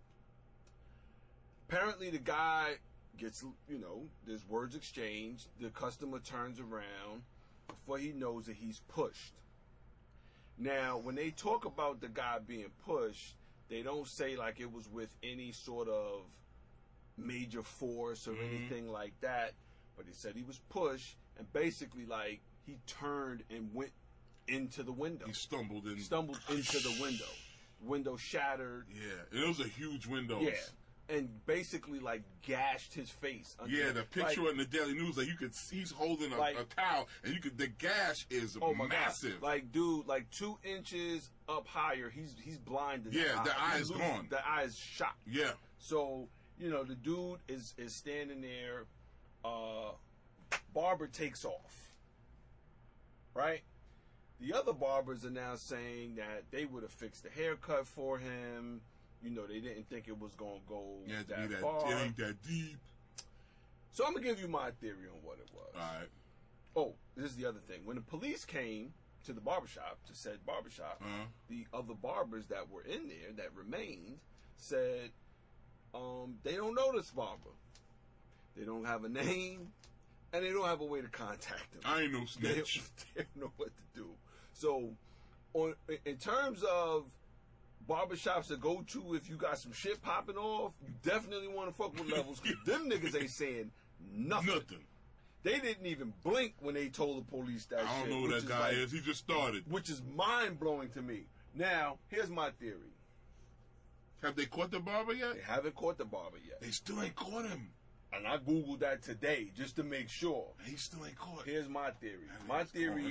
Apparently the guy gets, there's words exchanged. The customer turns around. Before he knows it, he's pushed. Now, when they talk about the guy being pushed, they don't say like it was with any sort of major force or anything like that. But he said he was pushed and basically like he turned and went into the window. He stumbled into the window. Window shattered. Yeah, it was a huge window. Yeah. And basically, like, gashed his face. Yeah, the picture in the Daily News, like, you could see he's holding a towel, and the gash is massive. God. Like, dude, 2 inches up higher, he's blinded. Yeah, the eye is gone. The eye is shot. Yeah. So, the dude is standing there. Barber takes off. Right? The other barbers are now saying that they would have fixed the haircut for him. They didn't think it was going to go that far. It ain't that deep. So I'm going to give you my theory on what it was. All right. Oh, this is the other thing. When the police came to the barbershop, to said barbershop, the other barbers that were in there, that remained, said they don't know this barber. They don't have a name. and they don't have a way to contact him. I ain't no snitch. They don't know what to do. So, in terms of barbershops to go to if you got some shit popping off, you definitely want to fuck with Levels, because them niggas ain't saying nothing. They didn't even blink when they told the police that shit. I don't know who that guy is. He just started. Which is mind-blowing to me. Now, here's my theory. Have they caught the barber yet? They haven't caught the barber yet. They still ain't caught him. And I Googled that today just to make sure. He still ain't caught. Here's my theory. My theory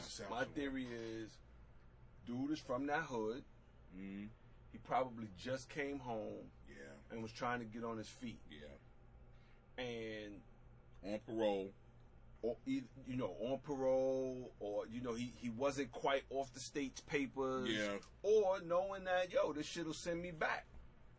is, dude is from that hood. Mm-hmm. He probably just came home. Yeah. And was trying to get on his feet. Yeah. And on parole. Or either, on parole, or he wasn't quite off the state's papers. Yeah. Or knowing that this shit'll send me back.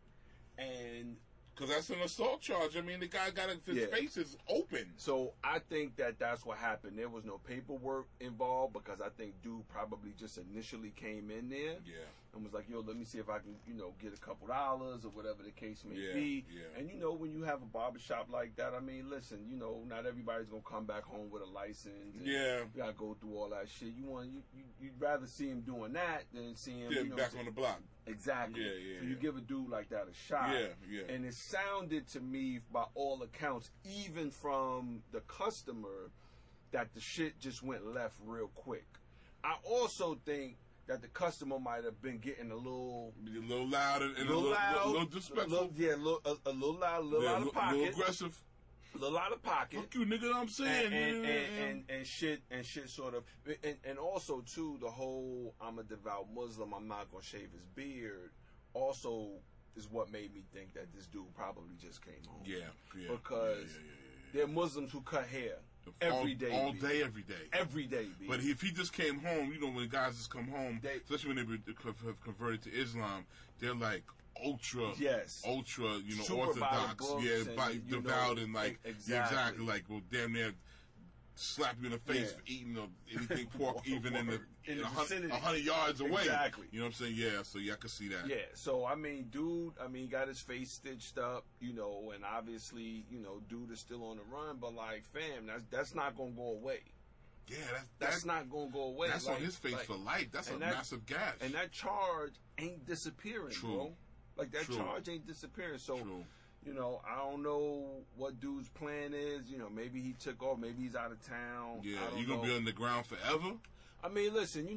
And because that's an assault charge. I mean, the guy got his face is open. So I think that's what happened. There was no paperwork involved, because I think dude probably just initially came in there and was like, let me see if I can, get a couple dollars or whatever the case may be. Yeah. And when you have a barbershop like that, I mean, listen, not everybody's gonna come back home with a license. And you gotta go through all that shit. You'd rather see him doing that than see him back on the block. Exactly. Yeah. So you give a dude like that a shot. Yeah. And it sounded to me, by all accounts, even from the customer, that the shit just went left real quick. I also think that the customer might have been getting a little loud and a little disrespectful. A little loud, a little out of pocket. A little aggressive. A little out of pocket. Fuck you, nigga, I'm saying. And shit sort of. And also, too, the whole, I'm a devout Muslim, I'm not going to shave his beard, also is what made me think that this dude probably just came home. Yeah. Because there are Muslims who cut hair every day. All day, every day. Every day, B. But if he just came home, when guys just come home, especially when they have converted to Islam, they're like ultra, Super orthodox, devout, and like exactly, like damn near slap you in the face for eating anything pork, even in the 100 yards away. Exactly. You know what I'm saying? Yeah. So I can see that. Yeah. So I mean, dude, he got his face stitched up, and obviously, dude is still on the run. But like, fam, that's not gonna go away. Yeah, that's not gonna go away. That's on his face for life. That's a massive gash. And that charge ain't disappearing, bro. Like that charge ain't disappearing. So. True. I don't know what dude's plan is. Maybe he took off. Maybe he's out of town. Yeah, you gonna be on the ground forever? I mean, listen.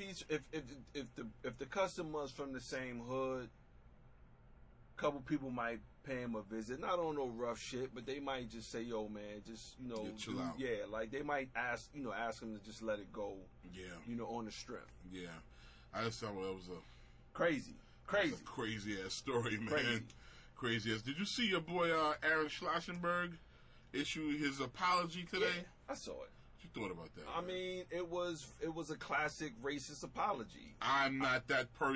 If the customer's from the same hood, a couple people might pay him a visit. Not on no rough shit, but they might just say, "Yo, man, just chill out." Yeah, like they might ask him to just let it go. Yeah, on the strength. Yeah, I just thought that was a crazy ass story, man. Crazy ass. Did you see your boy Aaron Schlossenberg issue his apology today? Yeah, I saw it. What you thought about that? I mean, it was a classic racist apology. I'm not that person.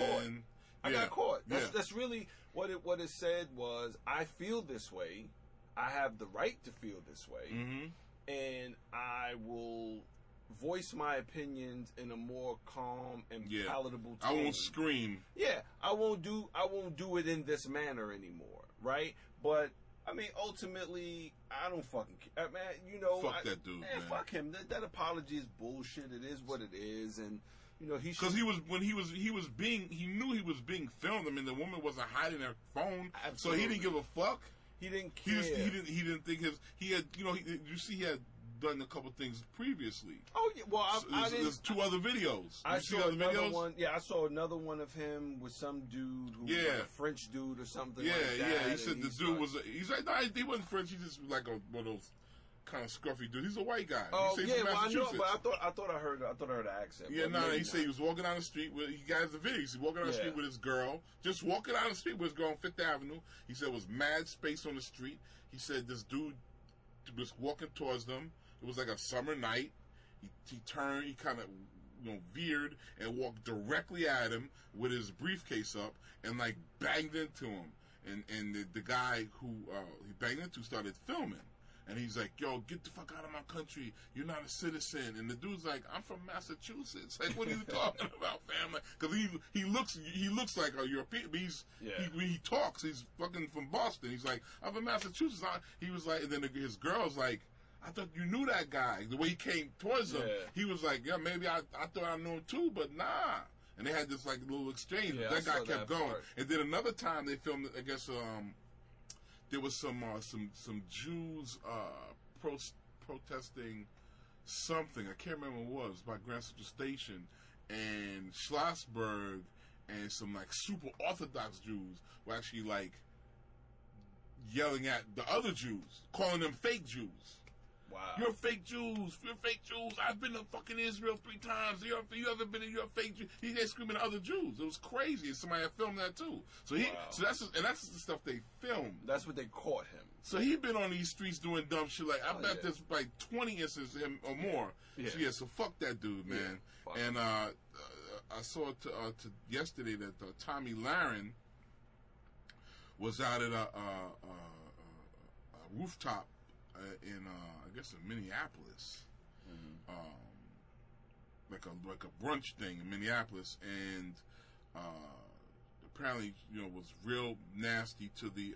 I got caught. That's really what it said was, I feel this way. I have the right to feel this way, and I will voice my opinions in a more calm and palatable tone. I won't scream. Yeah, I won't do it in this manner anymore, right? But I mean, ultimately, I don't fucking care, man. Fuck that dude, man. Fuck him. That apology is bullshit. It is what it is, and he because he knew he was being filmed. I mean, the woman wasn't hiding her phone, so he didn't give a fuck. He didn't care. He didn't think he had he had done a couple things previously. Oh yeah, well there's two other videos. I saw another one. Yeah, I saw another one of him with some dude who was a French dude or something. Yeah, like that. Yeah. He said the dude was. He's like, nah, he wasn't French. He's just like one of those kind of scruffy dude. He's a white guy. Oh yeah, well I know, but I thought I heard an accent. Yeah, he said he was walking down the street with. He got the video. He's walking down the street with his girl. Just walking down the street with his girl on Fifth Avenue. He said it was mad space on the street. He said this dude was walking towards them. It was like a summer night. He turned, he kind of, veered and walked directly at him with his briefcase up and like banged into him. And the guy who he banged into started filming. And he's like, "Yo, get the fuck out of my country. You're not a citizen." And the dude's like, "I'm from Massachusetts. Like, what are you talking about, fam?" Because he looks like a European. But he talks. He's fucking from Boston. He's like, "I'm from Massachusetts." He was like, and then his girl's like, I thought you knew that guy. The way he came towards him, he was like, yeah, maybe I thought I knew him too, but nah. And they had this like little exchange. Yeah, that guy kept going. Part. And then another time they filmed, I guess, there was some Jews protesting something. I can't remember what it was, by Grand Central Station, and Schlossberg and some like super Orthodox Jews were actually like yelling at the other Jews, calling them fake Jews. Wow. You're fake Jews. You're fake Jews. I've been to fucking Israel 3 times. You ever been in? You're a fake Jew. He's screaming at other Jews. It was crazy. Somebody had filmed that too. So that's the stuff they filmed. That's what they caught him. So he'd been on these streets doing dumb shit. Like I bet there's like 20 instances of him or more. Yeah. So fuck that dude, man. Yeah, and I saw yesterday that Tommy Lahren was out at a rooftop in I guess in Minneapolis, like a brunch thing in Minneapolis, and apparently was real nasty to the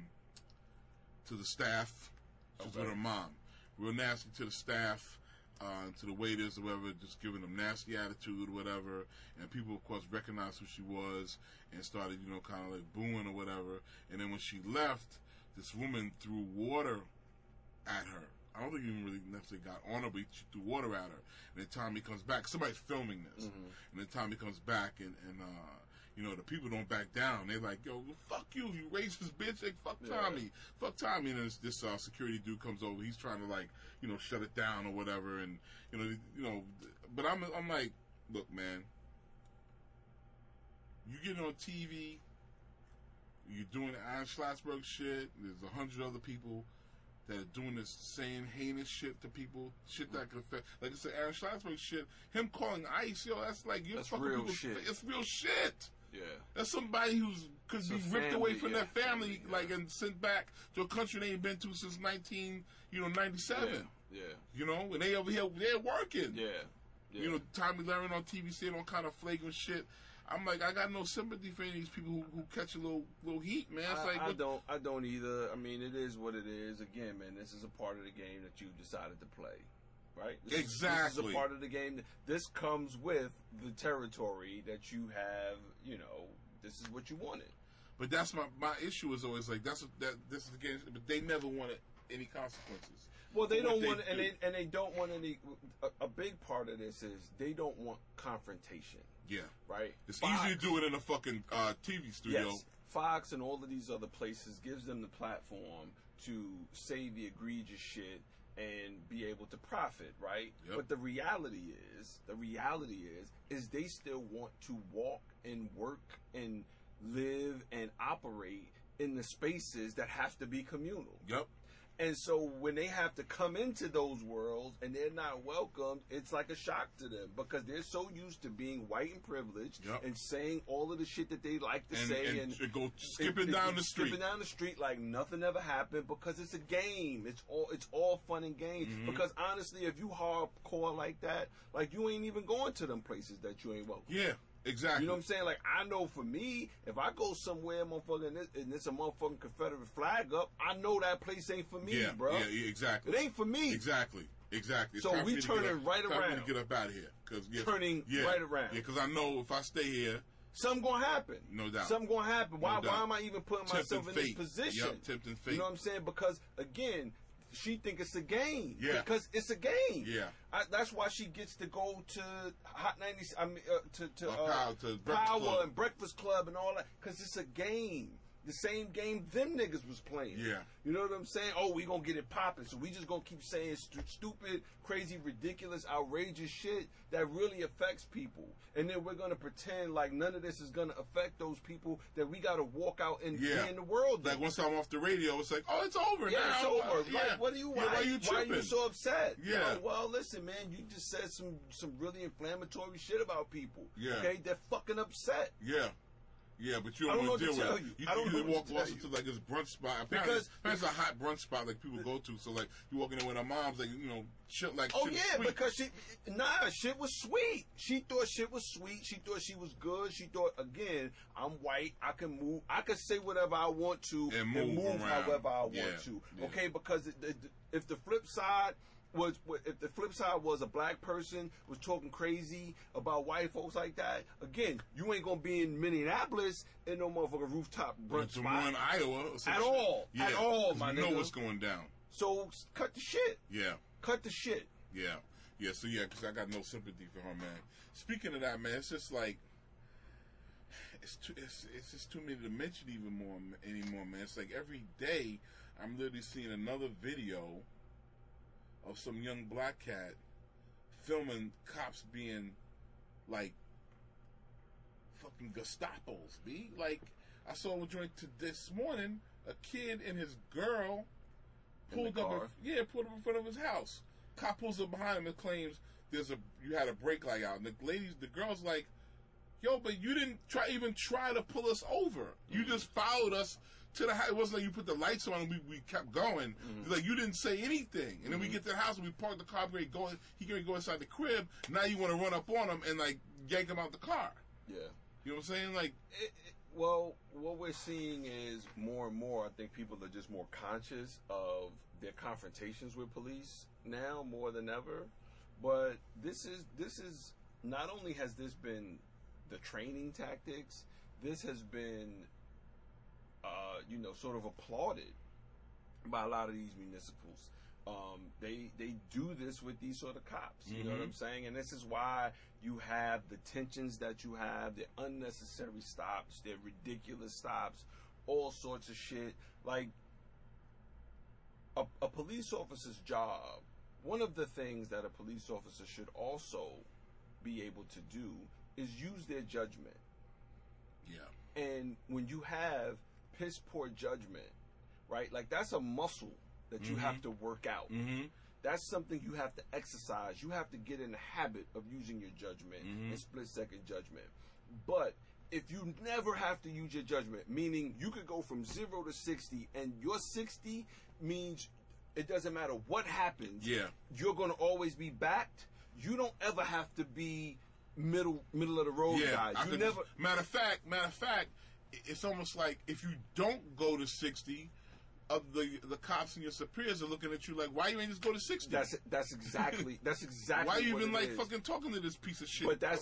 staff. She's with her mom, real nasty to the staff, to the waiters or whatever, just giving them nasty attitude or whatever. And people, of course, recognized who she was and started kind of like booing or whatever. And then when she left, this woman threw water at her. I don't think he even really necessarily got on her, but she threw water at her. And then Tommy comes back. Somebody's filming this. And then Tommy comes back, and the people don't back down. They're like, yo, fuck you racist bitch. Like, fuck Tommy. Fuck Tommy. And then this security dude comes over. He's trying to, like, shut it down or whatever. And, but I'm like, look, man, you get on TV, you're doing the Aaron Schlossberg shit. There's 100 other people that are doing this same heinous shit to people, shit that could affect. Like I said, Aaron Schlossberg shit, him calling ICE, that's like, you're fucking real people. shit. It's real shit. Yeah. That's somebody could be ripped away from their family, like, and sent back to a country they ain't been to since 1997. Yeah. And they over here, they're working. Yeah. Tommy Lahren on TV saying all kind of flagrant shit. I'm like, I got no sympathy for any of these people who catch a little heat, man. It's I don't either. I mean, it is what it is. Again, man, this is a part of the game that you decided to play, right? Exactly. This is a part of the game. This comes with the territory that you have. This is what you wanted. But that's my issue is always like this is the game, but they never wanted any consequences. Well, they don't want, and they don't want any. A big part of this is they don't want confrontation. Yeah. Right? It's easy to do it in a fucking TV studio. Yes. Fox and all of these other places gives them the platform to say the egregious shit and be able to profit, right? Yep. But the reality is they still want to walk and work and live and operate in the spaces that have to be communal. Yep. And so when they have to come into those worlds and they're not welcomed, it's like a shock to them because they're so used to being white and privileged and saying all of the shit that they like to say and go skipping down the street like nothing ever happened because it's a game. It's all fun and games. Because honestly, if you hardcore like that, like you ain't even going to them places that you ain't welcome. Yeah. Exactly. You know what I'm saying? Like, I know for me, if I go somewhere, motherfucker, and it's a motherfucking Confederate flag up, I know that place ain't for me, bro. Yeah, exactly. It ain't for me. Exactly. It's so we turning right around. Time to get up out of here. Turning right around. Yeah, because I know if I stay here, something gonna happen. No doubt. Something gonna happen. Why am I even putting myself in this position? Yep, tempting fate. You know what I'm saying? Because, again, she think it's a game. Yeah. Because it's a game. Yeah. That's why she gets to go to Hot 90s, to Breakfast Power Club. and Breakfast Club and all that. Because it's a game. The same game them niggas was playing. Yeah. You know what I'm saying? Oh, we gonna get it popping. So we just gonna keep saying stupid, crazy, ridiculous, outrageous shit that really affects people. And then we're gonna pretend like none of this is gonna affect those people that we gotta walk out and be in the world. Like once I'm off the radio, it's like, oh, it's over now. It's over. Like, what are you? Why are you so upset? Yeah. Well, listen, man, you just said some really inflammatory shit about people. Yeah. Okay, they're fucking upset. Yeah. Yeah, but you I don't know want to what deal to with tell it. you. I don't know what walk to tell into you. like this brunch spot. Apparently, Because it's a hot brunch spot like people go to. So like you walk in there with our moms, like shit like. Oh shit yeah, sweet. because shit was sweet. She thought shit was sweet. She thought she was good. She thought, again, I'm white. I can move. I can say whatever I want to and move around. however I want to. Yeah. Okay, because if the flip side was a black person was talking crazy about white folks like that, again, you ain't gonna be in Minneapolis in no motherfucking rooftop brunch spot in Iowa at all. Yeah, at all, my you nigga. know what's going down. So cut the shit. Yeah. Cut the shit. Yeah. Yeah, so because I got no sympathy for her, man. Speaking of that, man, it's just like it's just too many to mention anymore, man. It's like every day I'm literally seeing another video of some young black cat filming cops being like fucking Gestapos, B. Like I saw a joint this morning, a kid and his girl pulled up in front of his house. Cop pulls up behind him and claims you had a brake light out. And the girl's like, yo, but you didn't even try to pull us over. You just followed us to the house. It wasn't like you put the lights on and we kept going. It's like you didn't say anything. And then we get to the house and we park the car. He going to go inside the crib. Now you want to run up on him and like yank him out the car. Yeah. You know what I'm saying? Like, well, what we're seeing is more and more, I think people are just more conscious of their confrontations with police now more than ever. But this is not only has this been the training tactics, this has been sort of applauded by a lot of these municipals. They do this with these sort of cops. You know what I'm saying? And this is why you have the tensions that you have, the unnecessary stops, the ridiculous stops, all sorts of shit. Like a police officer's job, one of the things that a police officer should also be able to do is use their judgment. Yeah. And when you have piss poor judgment, right? Like that's a muscle that you have to work out. That's something you have to exercise. You have to get in the habit of using your judgment and split-second judgment. But if you never have to use your judgment, meaning you could go from 0 to 60, and your 60 means it doesn't matter what happens, you're going to always be backed. You don't ever have to be middle of the road guy. Matter of fact, it's almost like if you don't go to 60, of the cops and your superiors are looking at you like, why you ain't just go to 60? That's exactly why you what even like is. Fucking talking to this piece of shit? But that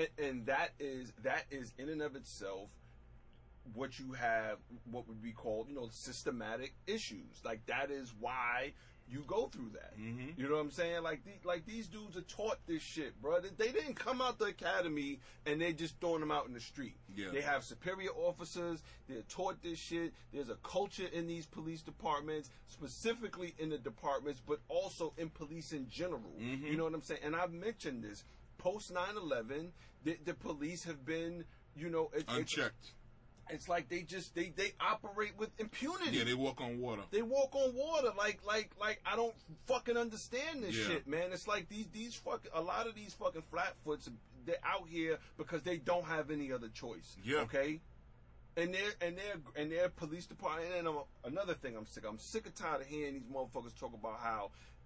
is in and of itself what you have, what would be called, systematic issues. Like that is why you go through that. You know what I'm saying? Like these dudes are taught this shit, bro. They didn't come out the academy and they just throwing them out in the street. Yeah. They have superior officers. They're taught this shit. There's a culture in these police departments, specifically in the departments, but also in police in general. You know what I'm saying? And I've mentioned this. Post 9/11, the police have been, unchecked. It's like they operate with impunity. Yeah, they walk on water. They walk on water like I don't fucking understand this shit, man. It's like a lot of these fucking flatfoots, they're out here because they don't have any other choice. Yeah. Okay. And their police department. And another thing, I'm sick and tired of hearing these motherfuckers talk about how,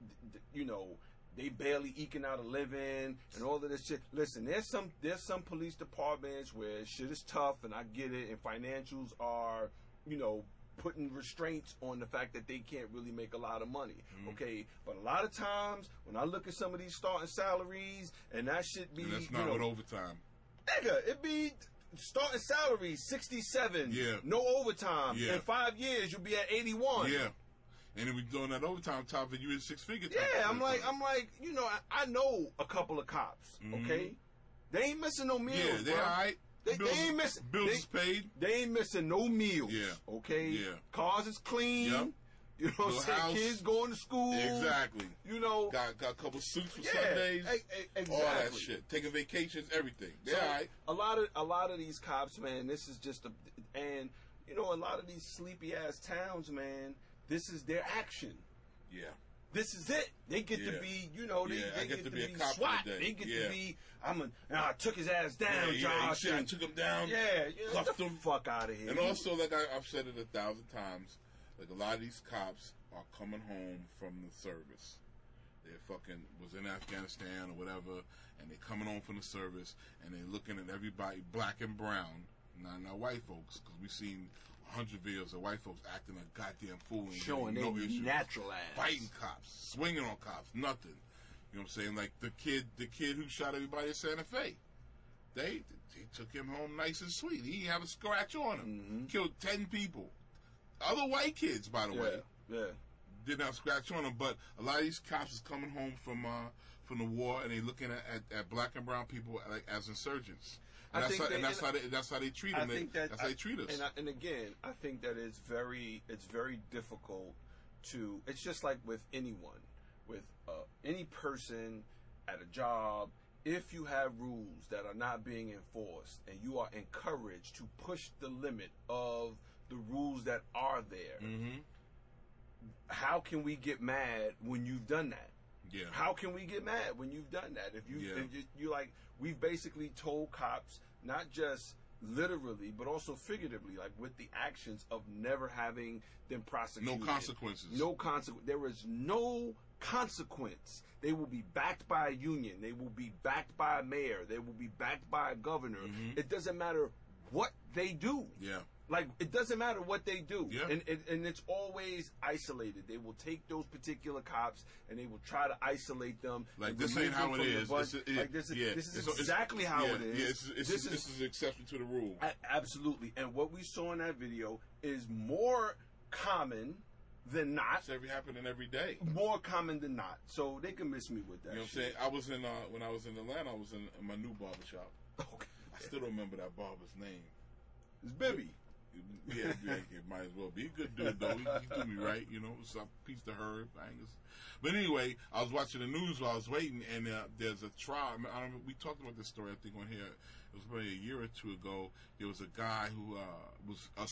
they barely eking out a living and all of this shit. Listen, there's some police departments where shit is tough, and I get it, and financials are, putting restraints on the fact that they can't really make a lot of money. Okay, but a lot of times when I look at some of these starting salaries, and that shit be, and that's not with overtime. Nigga, it be starting salaries 67. Yeah. No overtime. Yeah. In 5 years, you'll be at 81. Yeah. And then we doing that overtime top, and you in 6 figures. Yeah, I'm like, I know a couple of cops. Okay, they ain't missing no meals. Yeah, they all right. They ain't missing. Bills is paid. They ain't missing no meals. Yeah. Okay. Yeah. Cars is clean. Yep. You know what I'm saying? House. Kids going to school. Exactly. Got a couple suits for Sundays. Exactly. All that shit. Taking vacations, everything. They're all right. A lot of these cops, man. This is just a lot of these sleepy ass towns, man. This is their action. Yeah. this is it. They get to be, you know, they get to be a cop SWAT. for the day. They get to be, I took his ass down, Josh. I took him down. Cuffed him. Fuck out of here. And also, like I've said it 1,000 times, like a lot of these cops are coming home from the service. They fucking was in Afghanistan or whatever, and they coming home from the service, and they looking at everybody, black and brown, not white folks, because we've seen 100 videos of white folks acting like goddamn fool and showing no their issues, natural ass, fighting cops, swinging on cops, nothing. You know what I'm saying? Like the kid who shot everybody at Santa Fe. They took him home nice and sweet. He didn't have a scratch on him. Mm-hmm. Killed 10 people. Other white kids, by the way. Yeah. Didn't have a scratch on them, but a lot of these cops is coming home from the war, and they looking at black and brown people like as insurgents. And that's how they treat them. That's how they treat us. And again, I think that it's very difficult to. It's just like with anyone, with any person at a job. If you have rules that are not being enforced, and you are encouraged to push the limit of the rules that are there. Mm-hmm. How can we get mad when you've done that? Yeah. How can we get mad when you've done that? If you like, we've basically told cops, not just literally, but also figuratively, like with the actions of never having them prosecuted. No consequences. No consequence. There is no consequence. They will be backed by a union. They will be backed by a mayor. They will be backed by a governor. Mm-hmm. It doesn't matter what they do. Yeah. Like, it doesn't matter what they do. Yeah. And it's always isolated. They will take those particular cops and they will try to isolate them. Like, this ain't how it is. This is exactly how it is. Yeah, this is an exception to the rule. Absolutely. And what we saw in that video is more common than not. It's happening every day. More common than not. So they can miss me with that. You know what I'm saying? I was in, when I was in Atlanta, I was in my new barbershop. Okay. I still don't remember that barber's name. It's Bibby. Yeah, might as well be a good dude though. He do me right, you know. Some piece of herb, Angus. But anyway, I was watching the news while I was waiting, and there's a trial. We talked about this story, I think, on here. It was probably a year or two ago. There was a guy who was a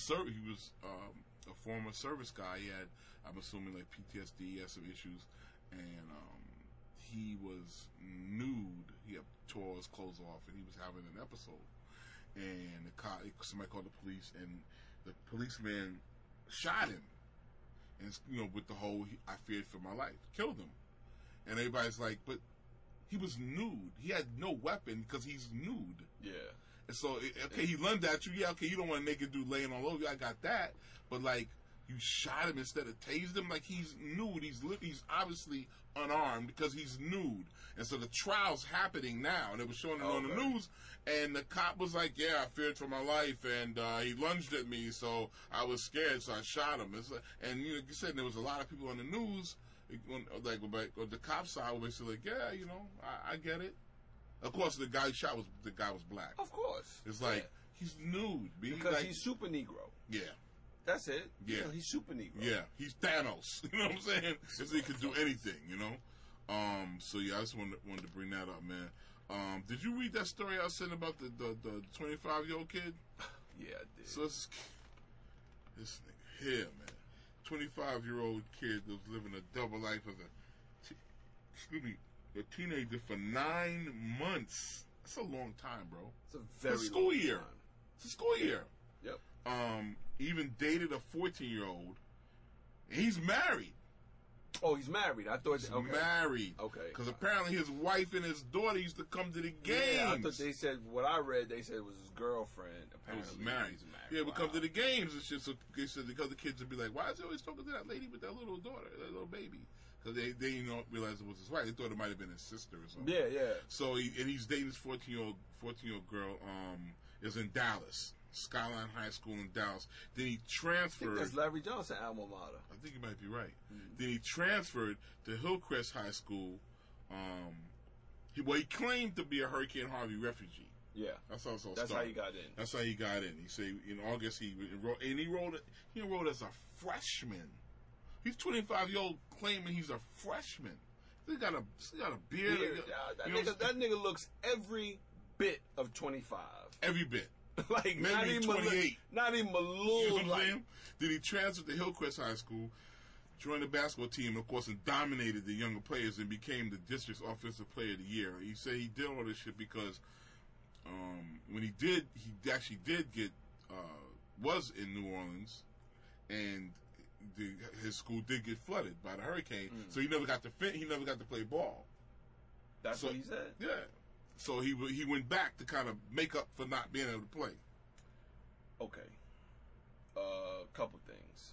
former service guy. He had, I'm assuming, like PTSD. He had some issues, and he was nude. He had tore his clothes off, and he was having an episode. And somebody called the police, and the policeman shot him. And, you know, with the whole, I feared for my life, killed him. And everybody's like, but he was nude. He had no weapon because he's nude. Yeah. And so, okay, he lunged at you. Yeah, okay, you don't want a naked dude laying all over you. I got that. But, like, you shot him instead of tased him. Like, he's nude. He's obviously unarmed because he's nude. And so the trial's happening now. And it was showing it on the news. And the cop was like, yeah, I feared for my life. And he lunged at me, so I was scared, so I shot him. And you said there was a lot of people on the news, like on the cop side, were basically like, yeah, you know, I get it. Of course, the guy shot was black. Of course. It's like, he's nude. Because he's super Negro. Yeah. That's it. Yeah. You know, he's super Negro. Yeah. He's Thanos. You know what I'm saying? Because he could do anything, you know? So, yeah, I just wanted to bring that up, man. Did you read that story I was saying about the 25-year-old kid? Yeah, I did. So, this nigga here, man. 25-year-old kid that was living a double life as a teenager for 9 months. That's a long time, bro. It's a very school long year. time. It's a school year. Yep. Even dated a 14-year-old. He's married. Oh, he's married. I thought he's married. Okay. Because apparently his wife and his daughter used to come to the games. Yeah, I thought they said, what I read, they said it was his girlfriend. Apparently, he was married. Yeah, would come to the games and shit. So they said the other kids would be like, why is he always talking to that lady with that little daughter, that little baby? Because they didn't realize it was his wife. They thought it might have been his sister or something. Yeah, yeah. So he's dating this 14-year-old girl. Is in Dallas, Skyline High School in Dallas. Then he transferred. I think that's Larry Johnson alma mater. I think you might be right. Mm-hmm. Then he transferred to Hillcrest High School. He claimed to be a Hurricane Harvey refugee. Yeah, that's how it started. That's how he got in. That's how he got in. He said in August he enrolled as a freshman. He's 25-year-old claiming he's a freshman. He got a beard. That nigga looks every bit of 25. Every bit. Like, maybe 28. Not even a little. You know what I'm saying? Then he transferred to Hillcrest High School. joined the basketball team, of course, and dominated the younger players and became the district's offensive player of the year. He said he did all this shit because when he actually did get was in New Orleans, and his school did get flooded by the hurricane, so he never got to he never got to play ball. That's what he said. Yeah. So he went back to kind of make up for not being able to play. Okay. Couple things.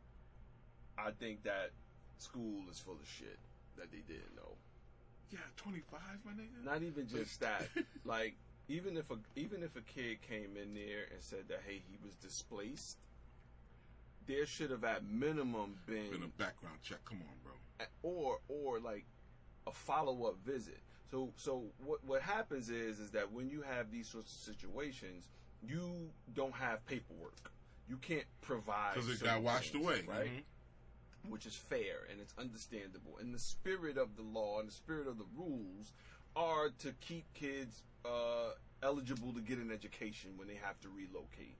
I think that school is full of shit that they didn't know. Yeah, 25, my nigga. Not even just that. Like, even if a kid came in there and said that, hey, he was displaced, there should have at minimum been a background check. Come on, bro. Or like a follow-up visit. So what happens is that when you have these sorts of situations, you don't have paperwork. You can't provide because it got washed away, right? Mm-hmm. Which is fair and it's understandable. And the spirit of the law and the spirit of the rules are to keep kids eligible to get an education when they have to relocate.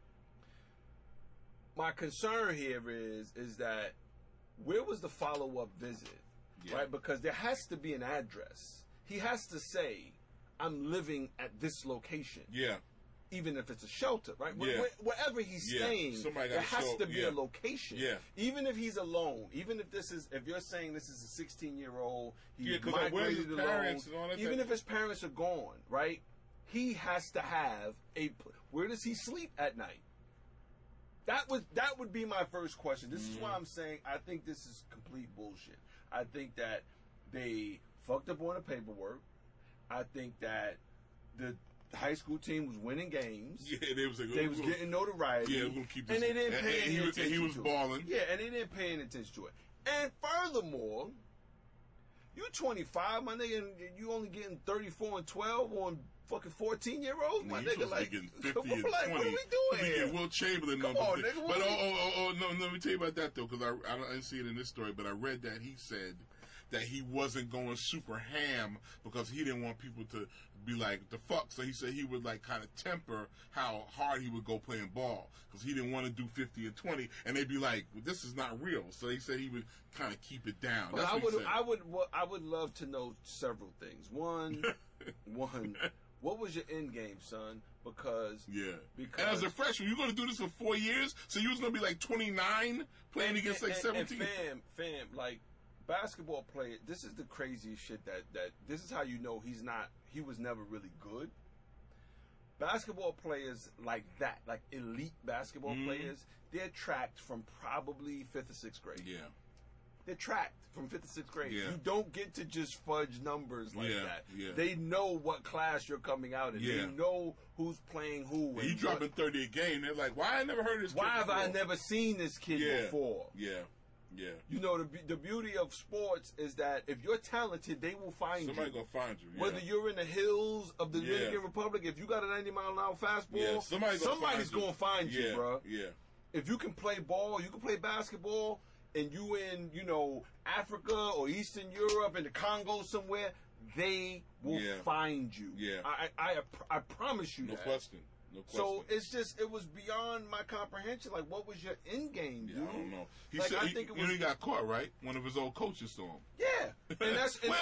My concern here is that where was the follow-up visit, right? Because there has to be an address. He has to say, I'm living at this location. Yeah. Even if it's a shelter, right? Yeah. Wherever he's staying, there has to be a location. Yeah. Even if he's alone, even if you're saying this is a 16-year-old, he migrated alone, even if his parents are gone, right? He has to have where does he sleep at night? That would be my first question. This is why I'm saying I think this is complete bullshit. I think that they fucked up on the paperwork. I think that the high school team was winning games. Yeah, they was getting notoriety. Yeah, we're gonna keep this. And they didn't pay any attention to it. He was balling. Yeah, and they didn't pay any attention to it. And furthermore, you 25, my nigga, and you only getting 34 and 12 on fucking 14-year-olds, my nigga. Like, getting 50 and 20. What are we doing here? Will Chamberlain numbers. Come on, nigga. But no, let me tell you about that though, because I didn't see it in this story, but I read that he said that he wasn't going super ham because he didn't want people to be like, the fuck. So he said he would like kind of temper how hard he would go playing ball because he didn't want to do 50 and 20, and they'd be like, well, this is not real. So he said he would kind of keep it down. Well, I would love to know several things. One, what was your end game, son? Because and as a freshman, you're going to do this for 4 years, so you was going to be like 29 playing against 17. And fam, like, basketball player, this is the craziest shit that this is how you know he was never really good. Basketball players like that, like elite basketball players, they're tracked from probably 5th or 6th grade. Yeah. They're tracked from 5th or 6th grade. Yeah. You don't get to just fudge numbers like that. Yeah. They know what class you're coming out in. Yeah. They know who's playing who. You dropping 30 a game, they're like, why I never heard of this kid before? Why have I never seen this kid before? Yeah. Yeah. You know, the beauty of sports is that if you're talented, they will find you. Somebody gonna find you. Yeah. Whether you're in the hills of the Dominican Republic, if you got a 90-mile-an-hour fastball, somebody's gonna find you, bro. Yeah. If you can play ball, you can play basketball, and you in, Africa or Eastern Europe, in the Congo somewhere, they will find you. Yeah. I promise you that. No question. So it was beyond my comprehension. Like, what was your end game, dude? I don't know. He said he got caught, right? One of his old coaches saw him. Yeah, and that's and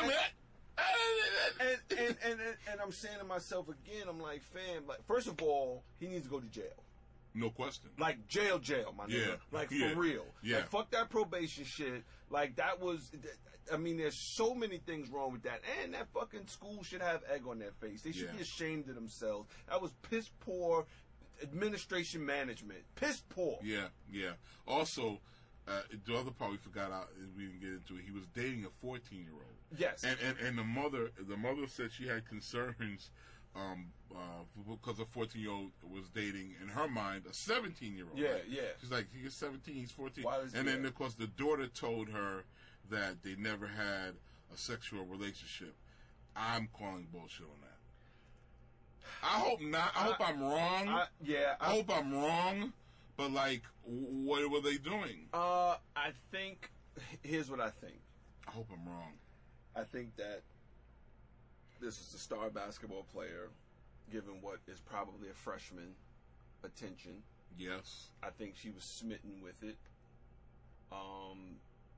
I'm saying to myself again, I'm like, fam, like, first of all, he needs to go to jail. No question. Like, jail, my nigga. Like, for real. Yeah. Like, fuck that probation shit. Like, that was... I mean, there's so many things wrong with that. And that fucking school should have egg on their face. They should be ashamed of themselves. That was piss poor administration management. Piss poor. Yeah, yeah. Also, the other part we forgot out, we didn't get into it, he was dating a 14-year-old. Yes. And the mother said she had concerns... because a 14-year-old was dating, in her mind, a 17-year-old. Yeah, right? Yeah. She's like, he's 17, he's 14. And then, of course, the daughter told her that they never had a sexual relationship. I'm calling bullshit on that. I hope not. I hope I'm wrong. I hope I'm wrong. But, like, what were they doing? I think, here's what I think. I hope I'm wrong. I think that this is a star basketball player, given what is probably a freshman attention. Yes. I think she was smitten with it.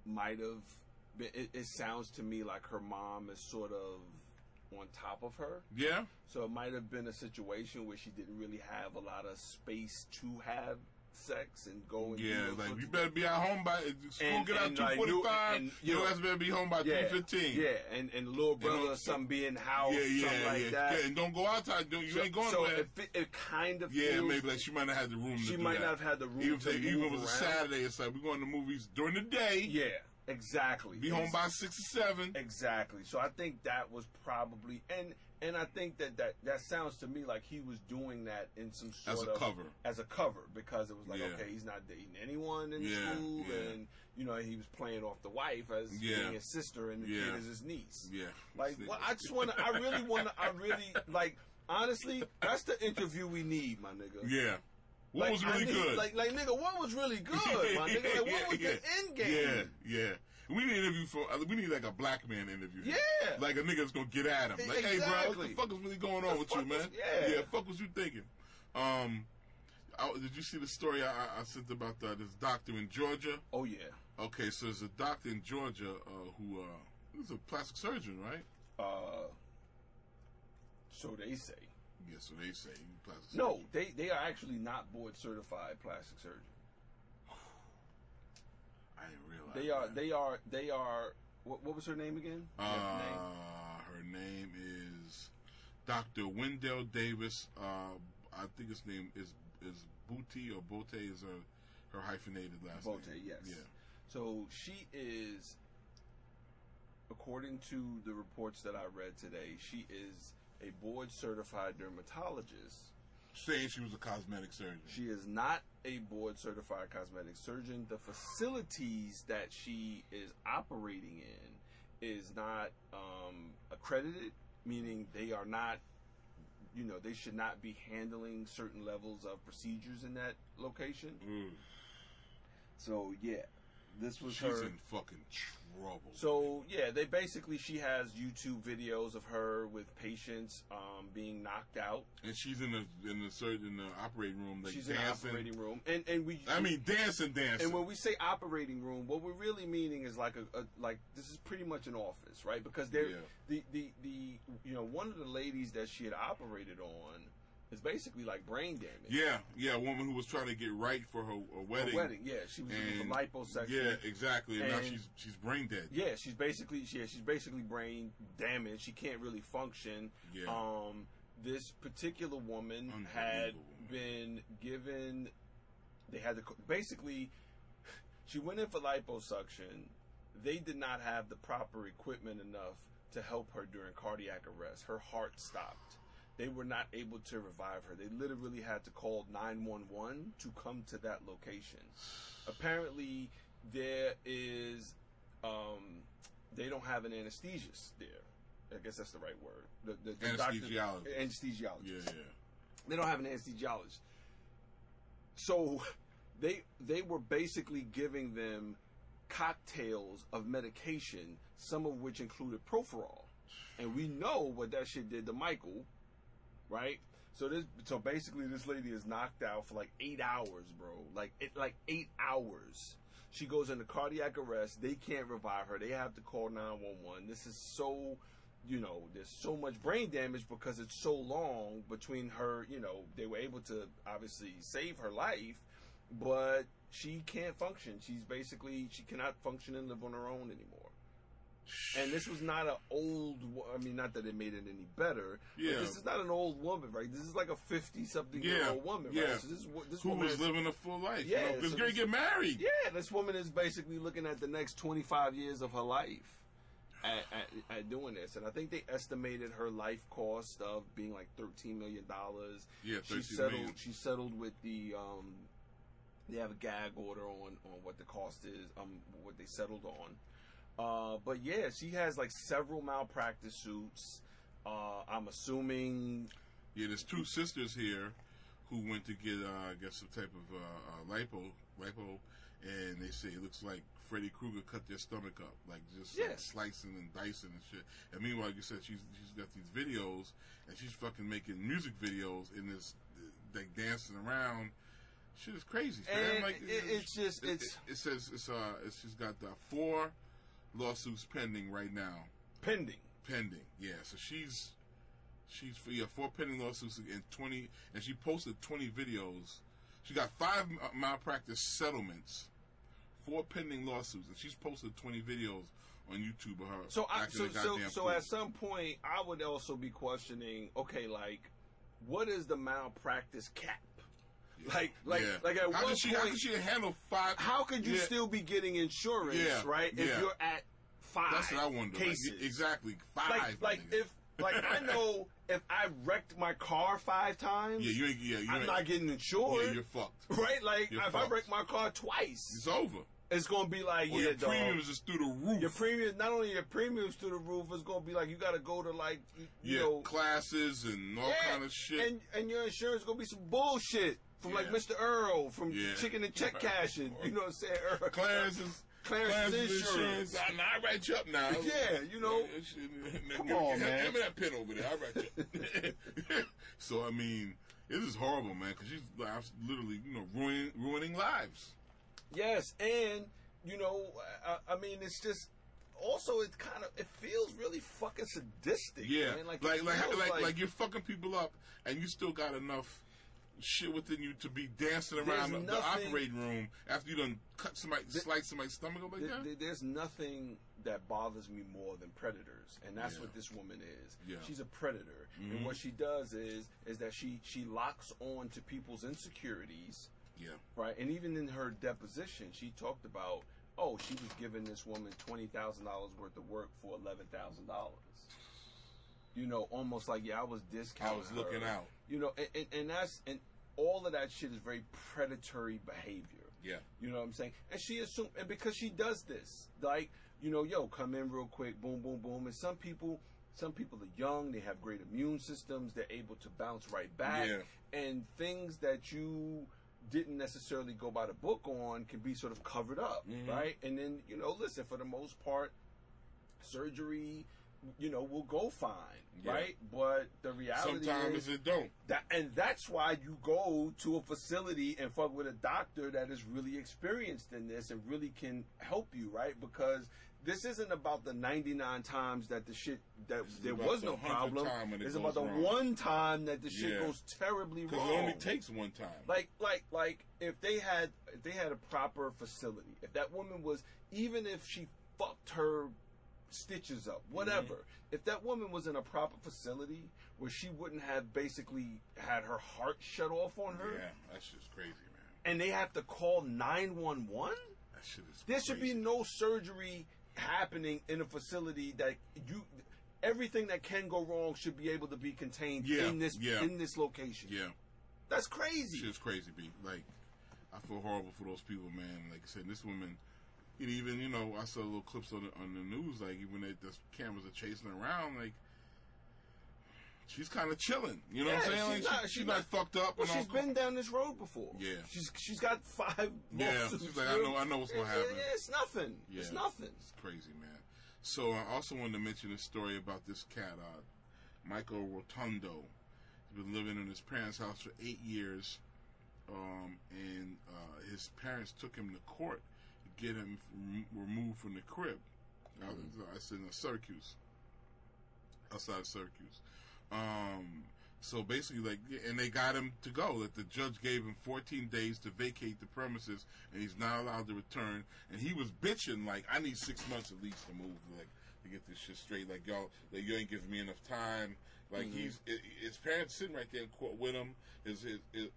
might have been. It sounds to me like her mom is sort of on top of her. Yeah. So it might have been a situation where she didn't really have a lot of space to have sex and go and like you better be at home by school. Get out 2:45. Your ass better be home by 3:15. Yeah, and little brother or something be in the house, something like that. Yeah, and don't go outside. You ain't going nowhere. So it kind of maybe like she might not have the room. She might not have had the room. Even if it was a Saturday, it's like we're going to movies during the day. Yeah. Exactly. Be home by 6 or 7. Exactly. So I think that was probably and I think that sounds to me like he was doing that in some sort of cover. As a cover, because it was like, okay, he's not dating anyone in school, and he was playing off the wife as being his sister, and the kid is his niece. Yeah. Like, well, I really like. Honestly, that's the interview we need, my nigga. Yeah. What was really good? Like, nigga, what was really good, my nigga? Like, what was the end game? Yeah. We need an interview we need like a black man interview. Yeah. Like a nigga that's gonna get at him. Like, hey, bro, what the fuck is really going on with you, man? Yeah, fuck was you thinking? Did you see the story I sent about this doctor in Georgia? Oh, yeah. Okay, so there's a doctor in Georgia who is a plastic surgeon, right? So they say. Yeah, so they say plastic surgeon. No, they are actually not board certified plastic surgeon. I didn't realize. They are. What was her name again? Her name is Dr. Wendell Davis. I think his name is Booty or Bote is her hyphenated last name. Bote, yes. Yeah. So she is, according to the reports that I read today, she is a board certified dermatologist. Saying she was a cosmetic surgeon. She is not a board certified cosmetic surgeon. The facilities that she is operating in is not accredited, meaning they are not, they should not be handling certain levels of procedures in that location. So yeah, this was She's in fucking trouble. So yeah, she has YouTube videos of her with patients being knocked out, and she's in the operating room. Like, she's dancing. in the operating room, and we. I mean, dancing. And when we say operating room, what we're really meaning is like like this is pretty much an office, right? Because the one of the ladies that she had operated on is basically like brain damage. Yeah, a woman who was trying to get right for her wedding. She was looking for liposuction. Yeah, exactly. And now she's brain dead. Yeah, she's basically brain damaged. She can't really function. Yeah. This particular woman had been given. They had to basically. She went in for liposuction. They did not have the proper equipment enough to help her during cardiac arrest. Her heart stopped. They were not able to revive her. They literally had to call 911 to come to that location. Apparently, there is, they don't have an anesthesiologist there. I guess that's the right word. The anesthesiologist. Anesthesiologist. Yeah. They don't have an anesthesiologist. So they were basically giving them cocktails of medication, some of which included Proferol. And we know what that shit did to Michael. Right? So basically this lady is knocked out for like 8 hours, bro. Like 8 hours. She goes into cardiac arrest. They can't revive her. They have to call 911. This is so, there's so much brain damage because it's so long between her, they were able to obviously save her life, but she can't function. She cannot function and live on her own anymore. And this was not an old. Not that it made it any better. Yeah. But this is not an old woman, right? This is like a 50-something-year-old woman, right? Yeah. So this who woman was living a full life. Yeah. Because so going to get married. Yeah. This woman is basically looking at the next 25 years of her life at doing this, and I think they estimated her life cost of being like $13 million. Yeah, $13 million. She settled with the. They have a gag order on what the cost is. What they settled on. But yeah, she has like several malpractice suits. I'm assuming. Yeah, there's two sisters here who went to get, I guess, some type of lipo, and they say it looks like Freddy Krueger cut their stomach up, like just like slicing and dicing and shit. And meanwhile, like you said, she's got these videos, and she's fucking making music videos in this, like dancing around. Shit is crazy, and man. Like it says she's got 4 lawsuits pending right now. Pending, yeah. So she's 4 pending lawsuits in 20, and she posted 20 videos. She got 5 malpractice settlements, 4 pending lawsuits, and she's posted 20 videos on YouTube of her. So at some point, I would also be questioning. Okay, like, what is the malpractice cap? Like at one point, how could she handle 5? How could you still be getting insurance, right? If you're at 5 that's what I wonder. cases, exactly 5. Like I know if I wrecked my car 5 times, I'm not getting insured. Yeah, you're fucked. Right? Like if I wreck my car twice, it's over. It's gonna be like, your premiums is through the roof. Your premiums, not only your premiums through the roof, it's gonna be like you gotta go to like you know, classes and all kind of shit. And your insurance is gonna be some bullshit from like Mr. Earl from Chicken and Check Cashing. You know what I'm saying? Earl. Clarence's insurance. I write you up now. Yeah, you know. Come on, man. Give me that pen over there. I write you up. So I mean, it is horrible, man, because she's literally, you know, ruining lives. Yes, and you know, I mean, it's just also it feels really fucking sadistic. Yeah, man. Like you're fucking people up, and you still got enough shit within you to be dancing around the operating room after you done slice somebody's stomach up like that. There's nothing that bothers me more than predators, and that's what this woman is. Yeah. She's a predator, and what she does is that she locks on to people's insecurities. Yeah. Right. And even in her deposition, she talked about, she was giving this woman $20,000 worth of work for $11,000. You know, almost like, I was discounting. I was looking out. You know, and all of that shit is very predatory behavior. Yeah. You know what I'm saying? And she assumed, and because she does this, like, you know, come in real quick, boom, boom, boom. And some people are young, they have great immune systems, they're able to bounce right back. Yeah. And things that you didn't necessarily go by the book on can be sort of covered up, right? And then, you know, listen, for the most part, surgery, you know, will go fine, right? But the reality sometimes it don't. And that's why you go to a facility and fuck with a doctor that is really experienced in this and really can help you, right? Because this isn't about the 99 times that the shit that there was no problem. It's about the one time that the shit goes terribly wrong. Because it only takes one time. Like if they had a proper facility, if that woman was, even if she fucked her stitches up, whatever, if that woman was in a proper facility where she wouldn't have basically had her heart shut off on her. Yeah, that's just crazy, man. And they have to call 911? That shit is There crazy. should be no surgery happening in a facility that everything that can go wrong should be able to be contained in this location. Yeah. That's crazy. Shit's crazy, B. Like, I feel horrible for those people, man. Like I said, this woman, even, you know, I saw little clips on the news, like, even the cameras are chasing her around, like, she's kind of chilling. You know what I'm saying? Like, she's not fucked up. Well, she's been down this road before. Yeah. She's got 5 lawsuits. She's like, I know what's going to happen. Yeah, it's nothing. Yeah. It's nothing. It's crazy, man. So I also wanted to mention a story about this cat, Michael Rotundo. He's been living in his parents' house for 8 years, and his parents took him to court to get him removed from the crib. I said in Syracuse, outside of Syracuse. So basically, like, and they got him to go. That the judge gave him 14 days to vacate the premises, and he's not allowed to return. And he was bitching, like, I need 6 months at least to move, like, to get this shit straight. Like, y'all, like, you ain't giving me enough time. Like, his parents sitting right there in court with him. His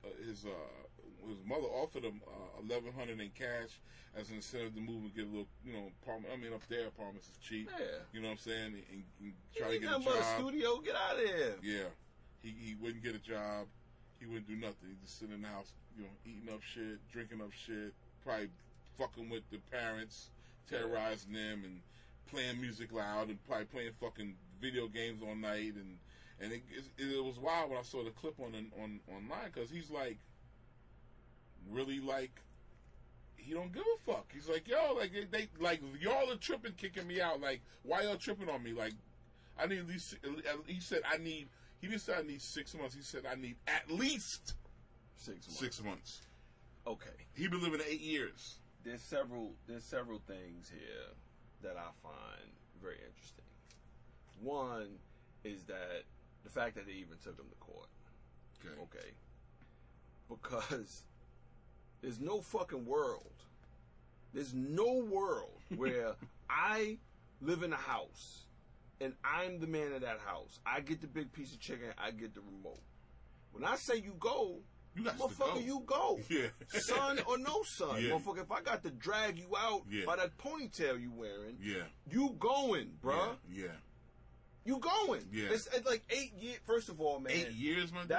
mother offered him $1,100 in cash as an incentive to move and get a little, you know, apartment. I mean, up there, apartments is cheap. Yeah. You know what I'm saying? And try to get a job. Studio, get out of here. Yeah. He wouldn't get a job. He wouldn't do nothing. He'd just sit in the house, you know, eating up shit, drinking up shit, probably fucking with the parents, terrorizing them, and playing music loud, and probably playing fucking video games all night. And it was wild when I saw the clip online, because he's like, really, like, he don't give a fuck. He's like, yo, like, they like, y'all are tripping, kicking me out. Like, why y'all tripping on me? Like, I need at least, he said, he didn't say I need 6 months. He said I need at least 6 months. 6 months. Okay. He been living 8 years. There's several things here that I find very interesting. One is that the fact that they even took him to court. Okay. Because there's no fucking world. There's no world where I live in a house and I'm the man of that house. I get the big piece of chicken. I get the remote. When I say you go, motherfucker, you go. Yeah. Son or no son. Yeah. Motherfucker, if I got to drag you out by that ponytail you wearing, you going, bruh. Yeah. You going. Yeah. It's like 8 years. First of all, man. 8 years, man.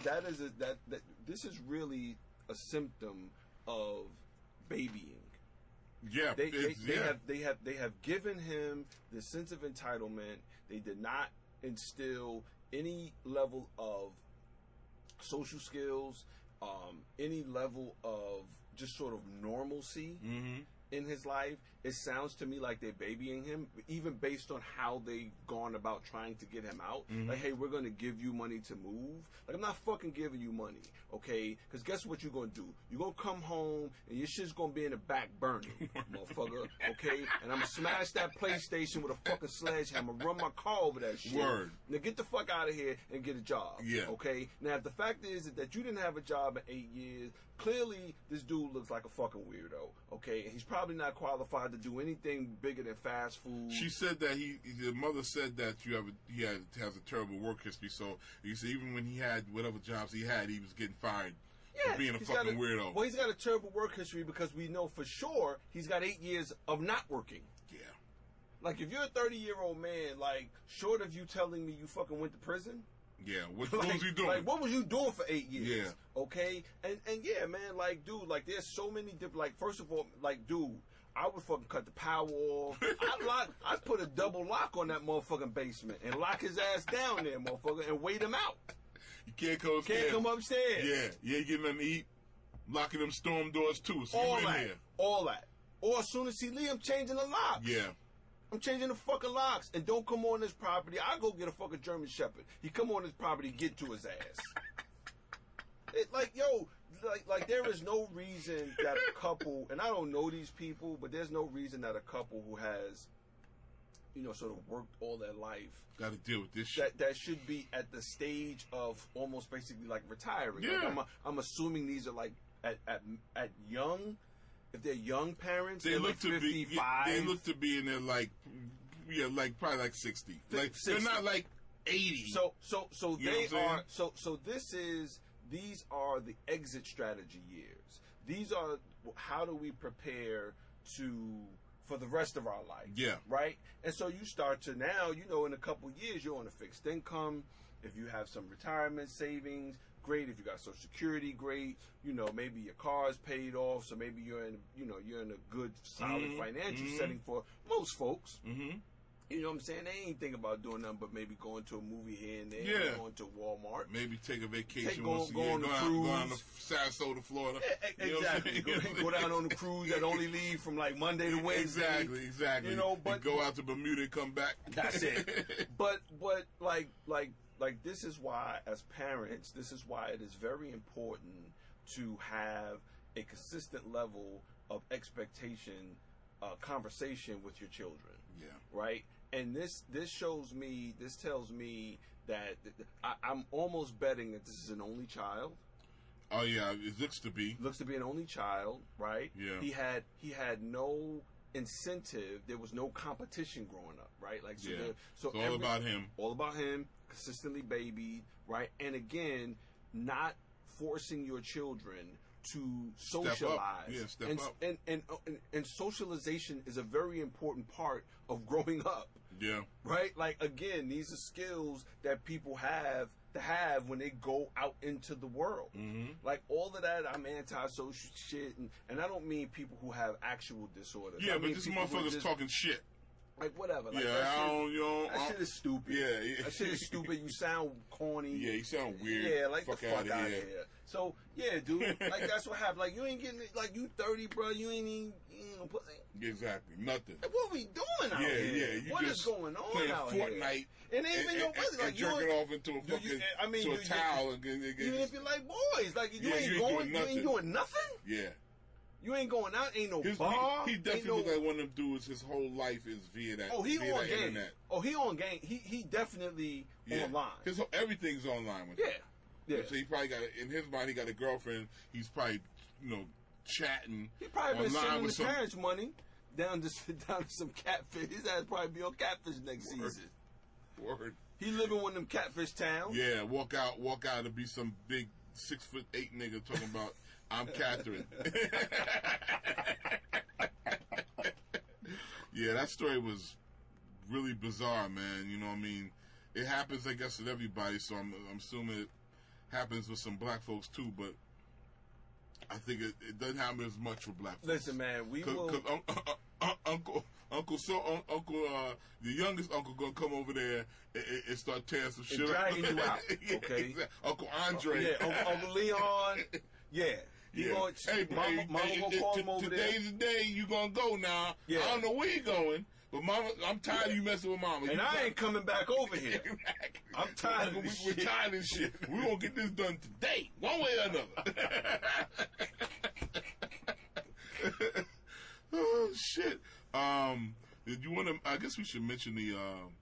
This is really a symptom of babying. Yeah. They have given him the sense of entitlement. They did not instill any level of social skills, any level of just sort of normalcy in his life. It sounds to me like they're babying him, even based on how they've gone about trying to get him out. Like, hey, we're going to give you money to move. Like, I'm not fucking giving you money, okay? Because guess what you're going to do? You're going to come home, and your shit's going to be in the back burning, motherfucker, okay? And I'm going to smash that PlayStation with a fucking sledgehammer, run my car over that shit. Word. Now, get the fuck out of here and get a job, okay? Now, if the fact is that you didn't have a job in 8 years, clearly this dude looks like a fucking weirdo, okay? And he's probably not qualified to do anything bigger than fast food. She said that the mother said that he has a terrible work history. So he said even when he had whatever jobs he had, he was getting fired for being a fucking weirdo. Well, he's got a terrible work history because we know for sure he's got 8 years of not working. Yeah. Like, if you're a 30-year-old man, like, short of you telling me you fucking went to prison. Yeah, what was you doing? Like, what was you doing for 8 years? Yeah. Okay? And yeah, man, like, dude, like, there's so many different, like, first of all, like, dude, I would fucking cut the power off. I'd put a double lock on that motherfucking basement and lock his ass down there, motherfucker, and wait him out. You can't come upstairs. Can't come upstairs. Yeah, you ain't getting nothing to eat. Locking them storm doors, too, so all you in that, here. All that. Or as soon as he leave, I'm changing the locks. Yeah. I'm changing the fucking locks. And don't come on this property. I'll go get a fucking German Shepherd. He come on this property, get to his ass. Like there is no reason that a couple, and I don't know these people, but there's no reason that a couple who has, sort of worked all their life, got to deal with this shit. That should be at the stage of almost basically like retiring. Yeah. Like I'm assuming these are like at young. If they're young parents, they look like 55. They look to be in their probably like 60. Like 60. They're not like 80. So they are. So these are the exit strategy years. These are how do we prepare for the rest of our life. Yeah. Right? And so you start to now, in a couple years, you're on a fixed income. If you have some retirement savings, great. If you got Social Security, great. Maybe your car is paid off, so maybe you're in a good, solid financial setting for most folks. Mm-hmm. You know what I'm saying? They ain't thinking about doing nothing but maybe going to a movie here and there, going to Walmart. Maybe take a vacation once a year, go on to Sarasota, Florida. Yeah, exactly. Go down on the cruise that only leave from like Monday to Wednesday. Exactly. But and go out to Bermuda and come back. That's it. But like this is why, as parents, this is why it is very important to have a consistent level of expectation, conversation with your children. Yeah. Right? And this tells me that I'm almost betting that this is an only child. Oh yeah, it looks to be. Looks to be an only child, right? Yeah. He had no incentive. There was no competition growing up, right? Like so it's all about him. All about him, consistently babied, right? And again, not forcing your children to socialize. Step up. And socialization is a very important part of growing up. Yeah. Right? Like, again, these are skills that people have to have when they go out into the world. Mm-hmm. Like, all of that, I'm anti-social shit, and I don't mean people who have actual disorders. Yeah, but this motherfucker's talking shit. Like, whatever. Like, yeah, that shit is stupid. Yeah. That shit is stupid. You sound corny. Yeah, you sound weird. Yeah, like the fuck out of here. So yeah, dude, like that's what happened. Like you ain't getting like you 30, bro. You ain't even no pussy. Exactly, nothing. Like, what we doing out here? Yeah. You What just is going on playing out Fortnite here? And ain't even no pussy. Like you jerking off into a fucking to a towel. Even if you like boys, like you ain't going, you ain't doing nothing. Yeah. You ain't going out. Ain't no bar. He definitely look like one of them dudes. His whole life is via that. He via on that game. Internet. He on game. He definitely online. Everything's online with him. Yeah. So he probably got in his mind. He got a girlfriend. He's probably chatting. He probably been online sending with his parents money down to some catfish. His ass probably be on catfish next season. Word. He live in one of them catfish towns. Yeah. Walk out to be some big 6'8" nigga talking about I'm Catherine. Yeah, that story was really bizarre, man. You know what I mean? It happens, I guess, with everybody, so I'm assuming it happens with some black folks, too, but I think it doesn't happen as much for black folks. Listen, man, we will... Uncle, the youngest uncle gonna come over there and start tearing some shit up. Dragging you out, okay? Exactly. Uncle Andre. Uncle Leon. Yeah. Hey, Mama gonna call him over there. Today's the day you gonna go now. Yeah. I don't know where you going, but Mama, I'm tired of you messing with Mama. And I ain't coming back over here. Exactly. I'm tired of this shit. We're tired of this shit. We're gonna get this done today, one way or another. Oh, shit. Did you want to? I guess we should mention the.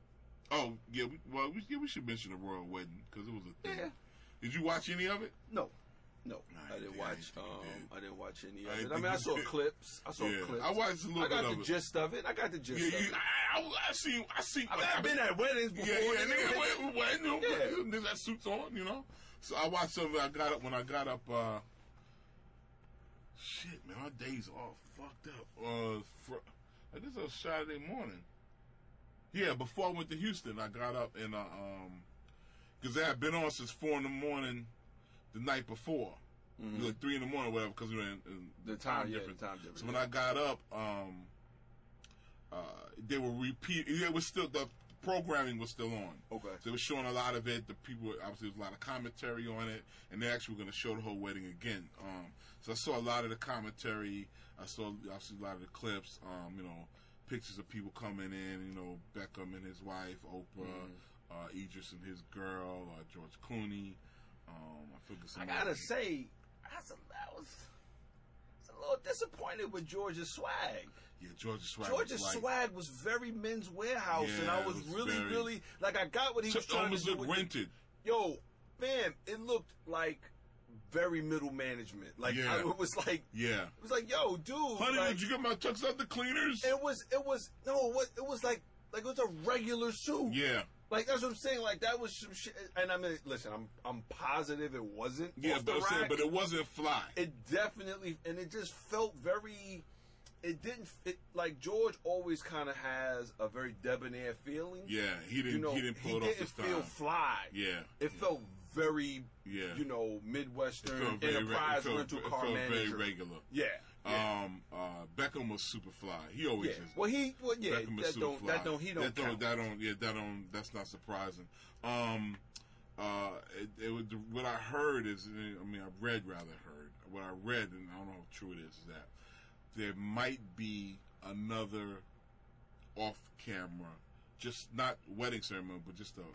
We should mention the royal wedding because it was a thing. Yeah. Did you watch any of it? No, I didn't watch. I didn't watch any of it. I mean, I saw clips. I watched a little bit of it. I got the gist of it. I see. I've been at weddings before. There's that suits on, So I watched some. I got up when I got up. Shit, man, our days all fucked up. I guess it was Saturday morning. Yeah, before I went to Houston, I got up and because I had been on since 4 a.m. the night before, like 3 a.m, or whatever, because we were in the time difference. So when I got up, they were repeating. It was still the programming was still on. Okay. So they were showing a lot of it. The people obviously there was a lot of commentary on it, and they actually were going to show the whole wedding again. So I saw a lot of the commentary. I saw obviously a lot of the clips. Pictures of people coming in. Beckham and his wife, Oprah, Idris and his girl, George Clooney. I gotta say, I was a little disappointed with George's swag. Yeah, George's swag was very Men's Warehouse, and I was really like I got what he was trying to do. Almost looked rented. Yo, man, it looked like very middle management. Like it was like, yo, dude, honey, did you get my tux out the cleaners? It was like it was a regular suit. Yeah. Like, that's what I'm saying. Like, that was some shit. And I mean, listen, I'm positive it wasn't. Yeah, but it wasn't fly. It definitely, and it just felt very. Like George always kind of has a very debonair feeling. Yeah, he didn't pull it off this time. He didn't feel fly. Yeah. It felt very, Midwestern enterprise rental car manager. It felt very regular. Yeah. Beckham was super fly. He always is. Beckham is super fly. That's not surprising. What I heard is, what I read, and I don't know how true it is that there might be another off-camera, just not wedding ceremony, but just a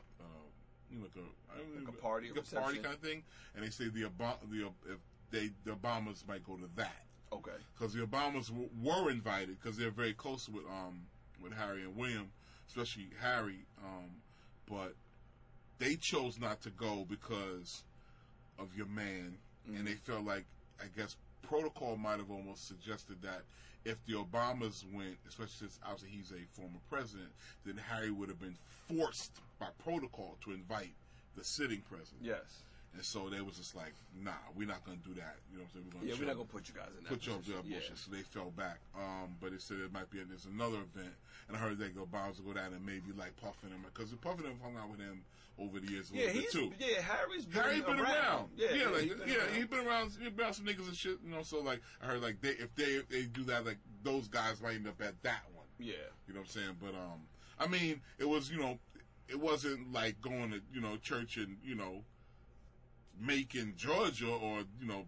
party, kind of thing. And they say the Obamas might go to that. Okay. Because the Obamas were invited because they're very close with Harry and William, especially Harry. But they chose not to go because of your man, and they felt like, I guess, protocol might have almost suggested that if the Obamas went, especially since obviously he's a former president, then Harry would have been forced by protocol to invite the sitting president. Yes. And so they was just like, nah, we're not going to do that. You know what I'm saying? We're not going to put you guys in that position. Put you up there bullshit. So they fell back. But they said there's another event. And I heard they go Obamas will go down and maybe like Puffin him. Because Puffin him hung out with him over the years a little bit too. Yeah, Harry's been around. He's been around some niggas and shit, so like I heard like if they do that, like those guys might end up at that one. Yeah. You know what I'm saying? But I mean, it was, it wasn't like going to, church and, Macon, Georgia, or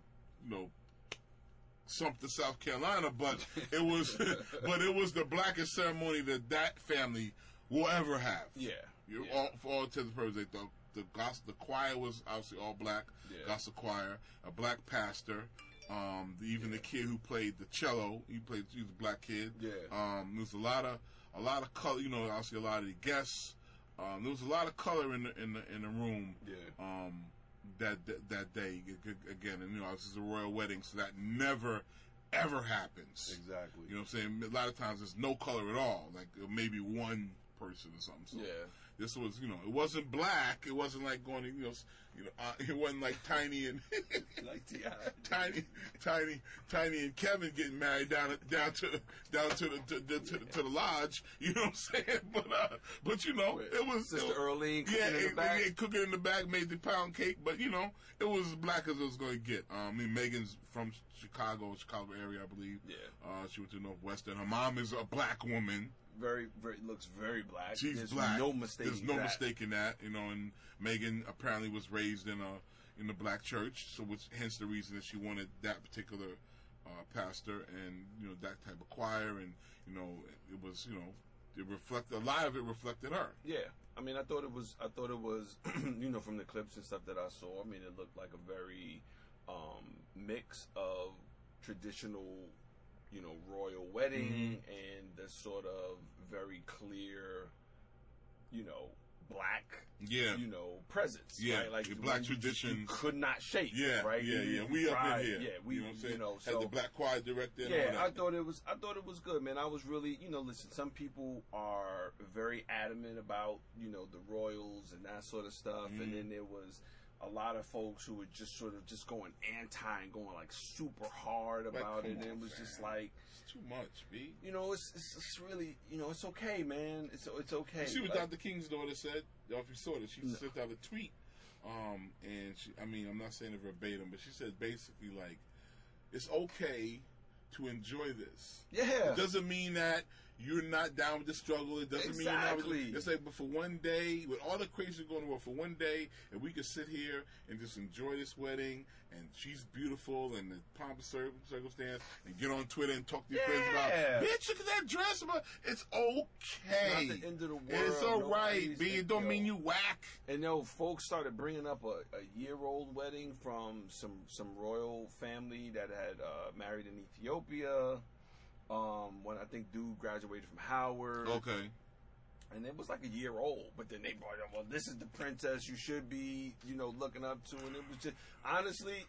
something South Carolina, but it was the blackest ceremony that family will ever have. Yeah. For all intents and purposes, the choir was obviously all black. Yeah. Gospel choir, a black pastor. Even the kid who played the cello, he was a black kid. Yeah. There was a lot of color. Obviously a lot of the guests. There was a lot of color in the room. Yeah. That day again, and this is a royal wedding, so that never ever happens. Exactly. You know what I'm saying? A lot of times there's no color at all, like maybe one person or something. So yeah. This was, it wasn't black. It wasn't like going to, it wasn't like Tiny and like Tiny and Kevin getting married down to the lodge. You know what I'm saying? But it was Sister Earlene cooking in the back. Yeah, cooking in the back, made the pound cake. But it was as black as it was going to get. Megan's from Chicago area, I believe. Yeah. She went to Northwestern. Her mom is a black woman. Very, looks very black. She's black. No mistake. There's no mistake in that. And Megan apparently was raised in a black church, so hence the reason that she wanted that particular pastor and that type of choir, and it was it reflected, a lot of it reflected her. Yeah, I mean, I thought it was from the clips and stuff that I saw. I mean, it looked like a very mix of traditional, royal wedding and the sort of very clear, black, presence. Yeah, right? Like black tradition. You could not shake. Yeah, right. Yeah. We up in here. Yeah, we. You know what I'm saying? So had the black choir director. And yeah, all that. I thought it was good, man. I was really, listen. Some people are very adamant about, the royals and that sort of stuff, and then there was a lot of folks who were just sort of just going anti and going like super hard about it, and it was just like it's too much, B. It's really, it's okay, man. It's okay. You see what Dr. King's daughter said? If you saw it, she sent out a tweet, and I'm not saying it verbatim, but she said basically like, it's okay to enjoy this. Yeah. It doesn't mean that you're not down with the struggle. It doesn't mean you're not with it's like, but for one day, with all the crazy going on, for one day, and we could sit here and just enjoy this wedding, and she's beautiful, and the pomp and circumstance, and get on Twitter and talk to your friends about, bitch, look at that dress. It's okay. It's not the end of the world. It's all right, B. It don't mean you whack. And folks started bringing up a year-old wedding from some royal family that had married in Ethiopia. When I think dude graduated from Howard. Okay. And it was like a year old, but then they brought up, well, this is the princess you should be, looking up to, and it was just, honestly,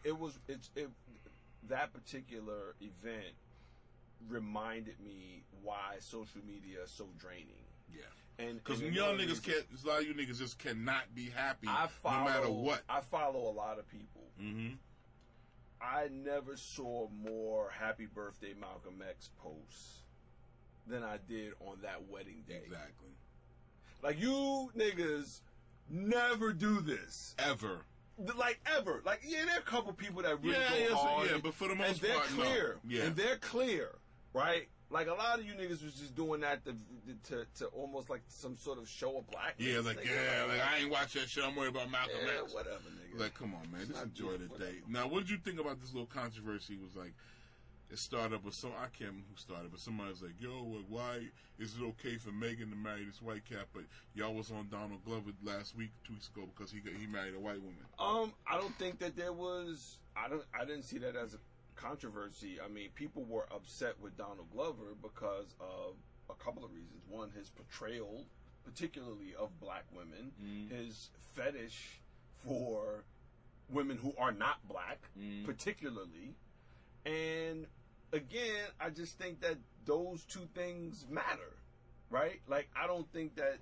that particular event reminded me why social media is so draining. Yeah. Because young niggas a lot of you niggas just cannot be happy no matter what. I follow a lot of people. Mm-hmm. I never saw more happy birthday Malcolm X posts than I did on that wedding day. Exactly. Like, you niggas never do this. Ever. Like, ever. Like, yeah, there are a couple people that really go hard. Yeah, but for the most part, no. Clear. Yeah. And they're clear, right? Like, a lot of you niggas was just doing that to almost like some sort of show of blackness. Yeah, like I ain't watch that shit. I'm worried about Malcolm X. Whatever, nigga. Like, come on, man. Just enjoy the day. Now, what did you think about this little controversy? It was like, it started with I can't remember who started, but somebody was like, yo, why is it okay for Megan to marry this white cat, but y'all was on Donald Glover 2 weeks ago because he married a white woman? I don't think that there was, I didn't see that as a controversy. I mean, people were upset with Donald Glover because of a couple of reasons. One, his portrayal, particularly of black women, his fetish for women who are not black, particularly. And again, I just think that those two things matter, right? Like, I don't think that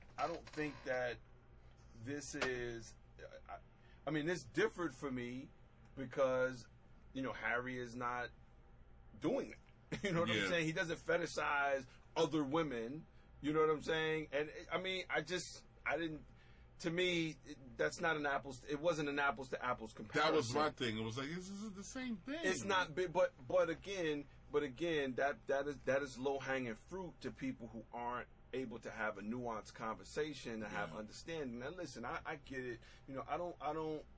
this is, I mean, this differed for me because, Harry is not doing it. You know what I'm saying? He doesn't fetishize other women. You know what I'm saying? And I mean, to me, that's not it wasn't an apples to apples comparison. That was my thing. It was like, this is the same thing. It's not big, but again, that is low hanging fruit to people who aren't able to have a nuanced conversation and have understanding. Now, listen, I get it. I don't.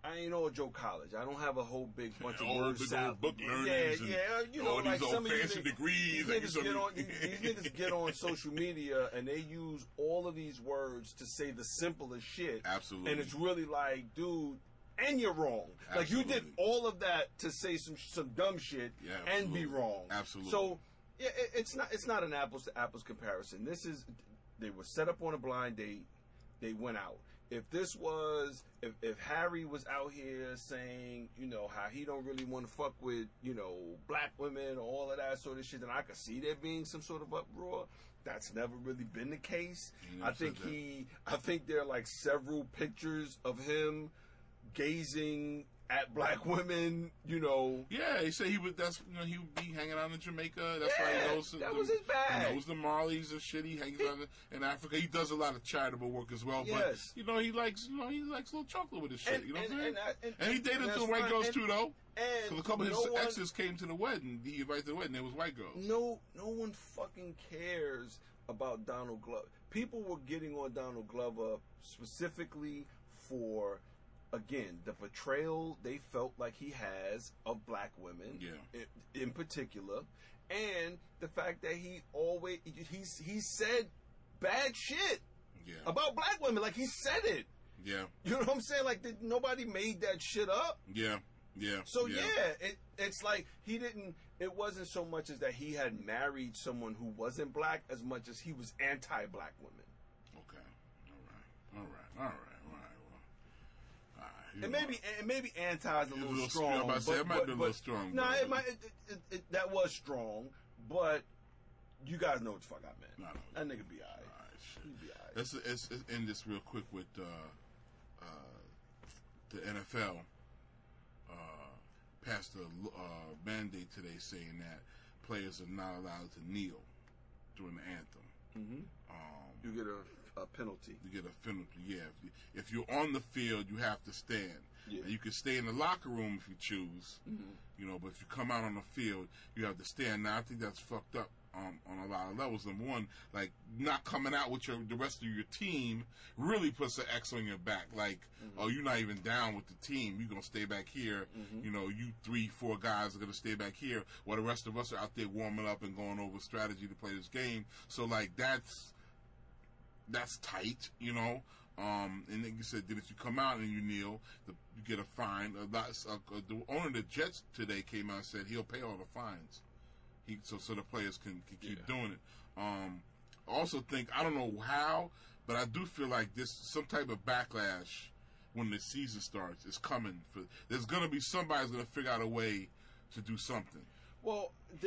I ain't all Joe College. I don't have a whole big bunch of all words. big old book learnings. You know, all like these some old of fancy degrees. These niggas get on social media and they use all of these words to say the simplest shit. Absolutely. And it's really like, dude, and you're wrong. Absolutely. Like you did all of that to say some dumb shit and be wrong. Absolutely. So yeah, it's not an apples to apples comparison. They were set up on a blind date. They went out. If this was, if Harry was out here saying, you know, how he don't really want to fuck with, you know, black women or all of that sort of shit, then I could see there being some sort of uproar. That's never really been the case. I think there are like several pictures of him gazing at black women, you know. Yeah, he said he would be hanging out in Jamaica. That's why he knows that was his bag. He knows the Marleys and shit. He hangs out in Africa. He does a lot of charitable work as well. Yes. But he likes a little chocolate with his shit. You know what I'm saying? And he dated some fine. white girls too, though. And because a couple of his exes came to the wedding. He invited to the wedding. They was white girls. No one fucking cares about Donald Glover. People were getting on Donald Glover specifically for, again, the portrayal they felt like he has of black women, in particular, and the fact that he said bad shit about black women, like he said it. Yeah, you know what I'm saying? Like nobody made that shit up. Yeah. So it's like he didn't. It wasn't so much as that he had married someone who wasn't black, as much as he was anti-black women. Okay, all right. And maybe anti is a little strong. It might be a little strong. No, it might. That was strong, but you guys know what the fuck I meant. No. That nigga be alright. He be alright. Let's end this real quick with the NFL passed a mandate today saying that players are not allowed to kneel during the anthem. You get a penalty. You get a penalty, yeah. If you're on the field, you have to stand. Yeah. And you can stay in the locker room if you choose, but if you come out on the field, you have to stand. Now, I think that's fucked up on a lot of levels. Number one, like, not coming out with the rest of your team really puts an X on your back. Like, oh, you're not even down with the team. You're going to stay back here. You 3-4 guys are going to stay back here while the rest of us are out there warming up and going over strategy to play this game. So, like, that's tight, and then you said that if you come out and you kneel, you get a fine. The owner of the Jets today came out and said he'll pay all the fines. So the players can keep doing it. I also think, I don't know how, but I do feel like some type of backlash when the season starts is coming. There's going to be somebody's going to figure out a way to do something. Well,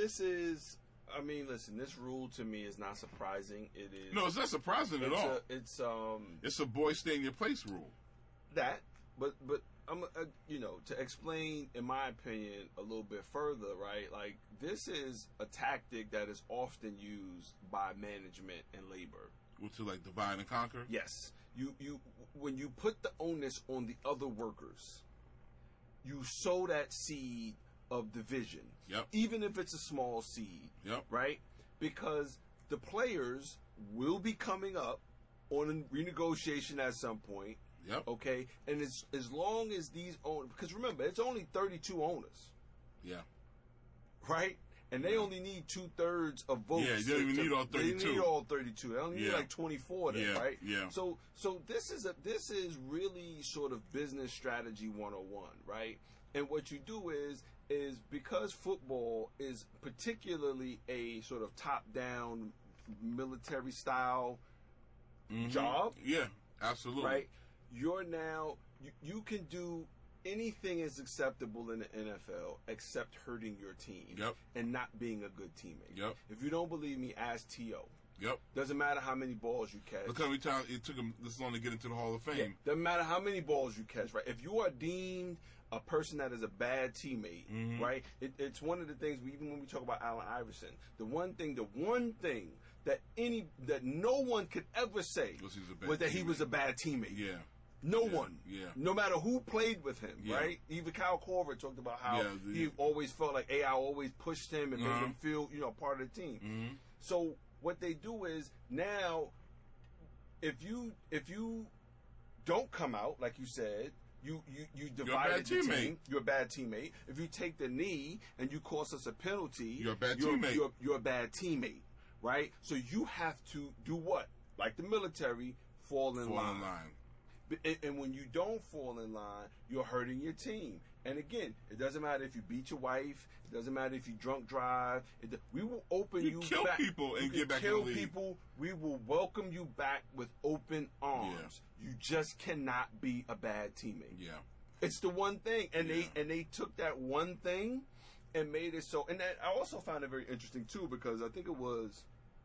listen, this rule to me is not surprising. It is. No, it's not surprising at all. It's a boy stay in your place rule. But I'm to explain, in my opinion, a little bit further, right? Like, this is a tactic that is often used by management and labor. To like divide and conquer? Yes. When you put the onus on the other workers, you sow that seed of division. Yep. Even if it's a small seed. Yep. Right? Because the players will be coming up on a renegotiation at some point. Yep. Okay? And as long as these owners, because remember, it's only 32 owners. Yeah. Right? And they only need 2/3 of votes. Yeah, you don't even need all 32. They need all 32. They only need like 24 then, right? Yeah. So this is really sort of business strategy 101, right? And what you do is because football is particularly a sort of top-down military style job. Yeah, absolutely. Right? You're now you can do anything is acceptable in the NFL except hurting your team and not being a good teammate. Yep. If you don't believe me, ask T.O. Yep. Doesn't matter how many balls you catch. Look how many times it took him this long to get into the Hall of Fame. Yeah. Doesn't matter how many balls you catch, right? If you are deemed a person that is a bad teammate, right? It's one of the things, even when we talk about Allen Iverson, the one thing that no one could ever say was that he was a bad teammate. Yeah. No one. Yeah. No matter who played with him, right? Even Kyle Korver talked about how he always felt like AI always pushed him and made him feel, part of the team. So what they do is now, if you don't come out, like you said, you divided the team. You're a bad teammate. If you take the knee and you cost us a penalty, you're a bad teammate. You're a bad teammate, right? So you have to do what? Like the military, fall in line. And when you don't fall in line, you're hurting your team. And again, it doesn't matter if you beat your wife. It doesn't matter if you drunk drive. We will open you kill back. People and get back in the league. Kill people. We will welcome you back with open arms. Yeah. You just cannot be a bad teammate. Yeah, it's the one thing, and they took that one thing and made it so. And that, I also found it very interesting too, because I think it was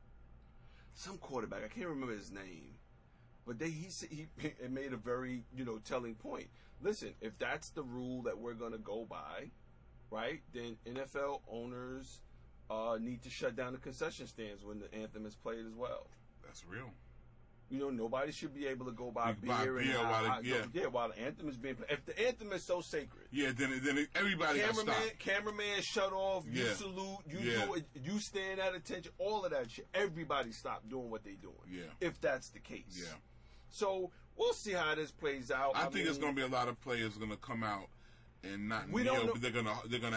some quarterback. I can't remember his name. But he made a very, telling point. Listen, if that's the rule that we're going to go by, right, then NFL owners need to shut down the concession stands when the anthem is played as well. That's real. Nobody should be able to go buy beer while the anthem is being played. If the anthem is so sacred, then everybody got to stop. Cameraman shut off. You salute. You stand at attention. All of that shit. Everybody stop doing what they're doing. Yeah. If that's the case. Yeah. So we'll see how this plays out. I think it's going to be a lot of players going to come out and not kneel. But they're gonna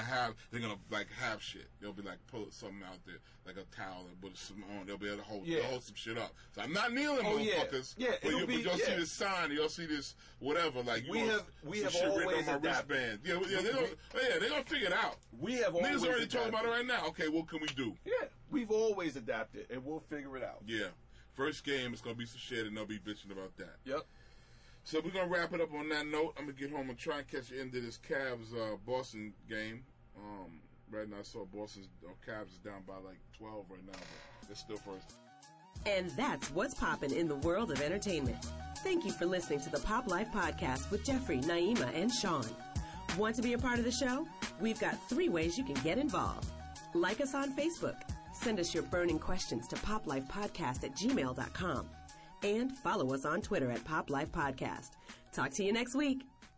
have shit. They'll be like pull something out there, like a towel and put some on. They'll be able to hold some shit up. So I'm not kneeling, motherfuckers. Yeah. But you'll see this sign. You'll see this whatever. Like we have always on my wristband. They're gonna figure it out. We have always niggas already talking about it right now. Okay, what can we do? Yeah, we've always adapted, and we'll figure it out. Yeah. First game, it's going to be some shit, and they'll be bitching about that. Yep. So we're going to wrap it up on that note. I'm going to get home and try and catch the end of this Cavs-Boston game. Right now, I saw Boston's Cavs is down by like 12 right now, but they're still first. And that's what's popping in the world of entertainment. Thank you for listening to the Pop Life Podcast with Jeffrey, Naima, and Sean. Want to be a part of the show? We've got 3 ways you can get involved. Like us on Facebook. Send us your burning questions to poplifepodcast@gmail.com. And follow us on Twitter @PopLifePodcast. Talk to you next week.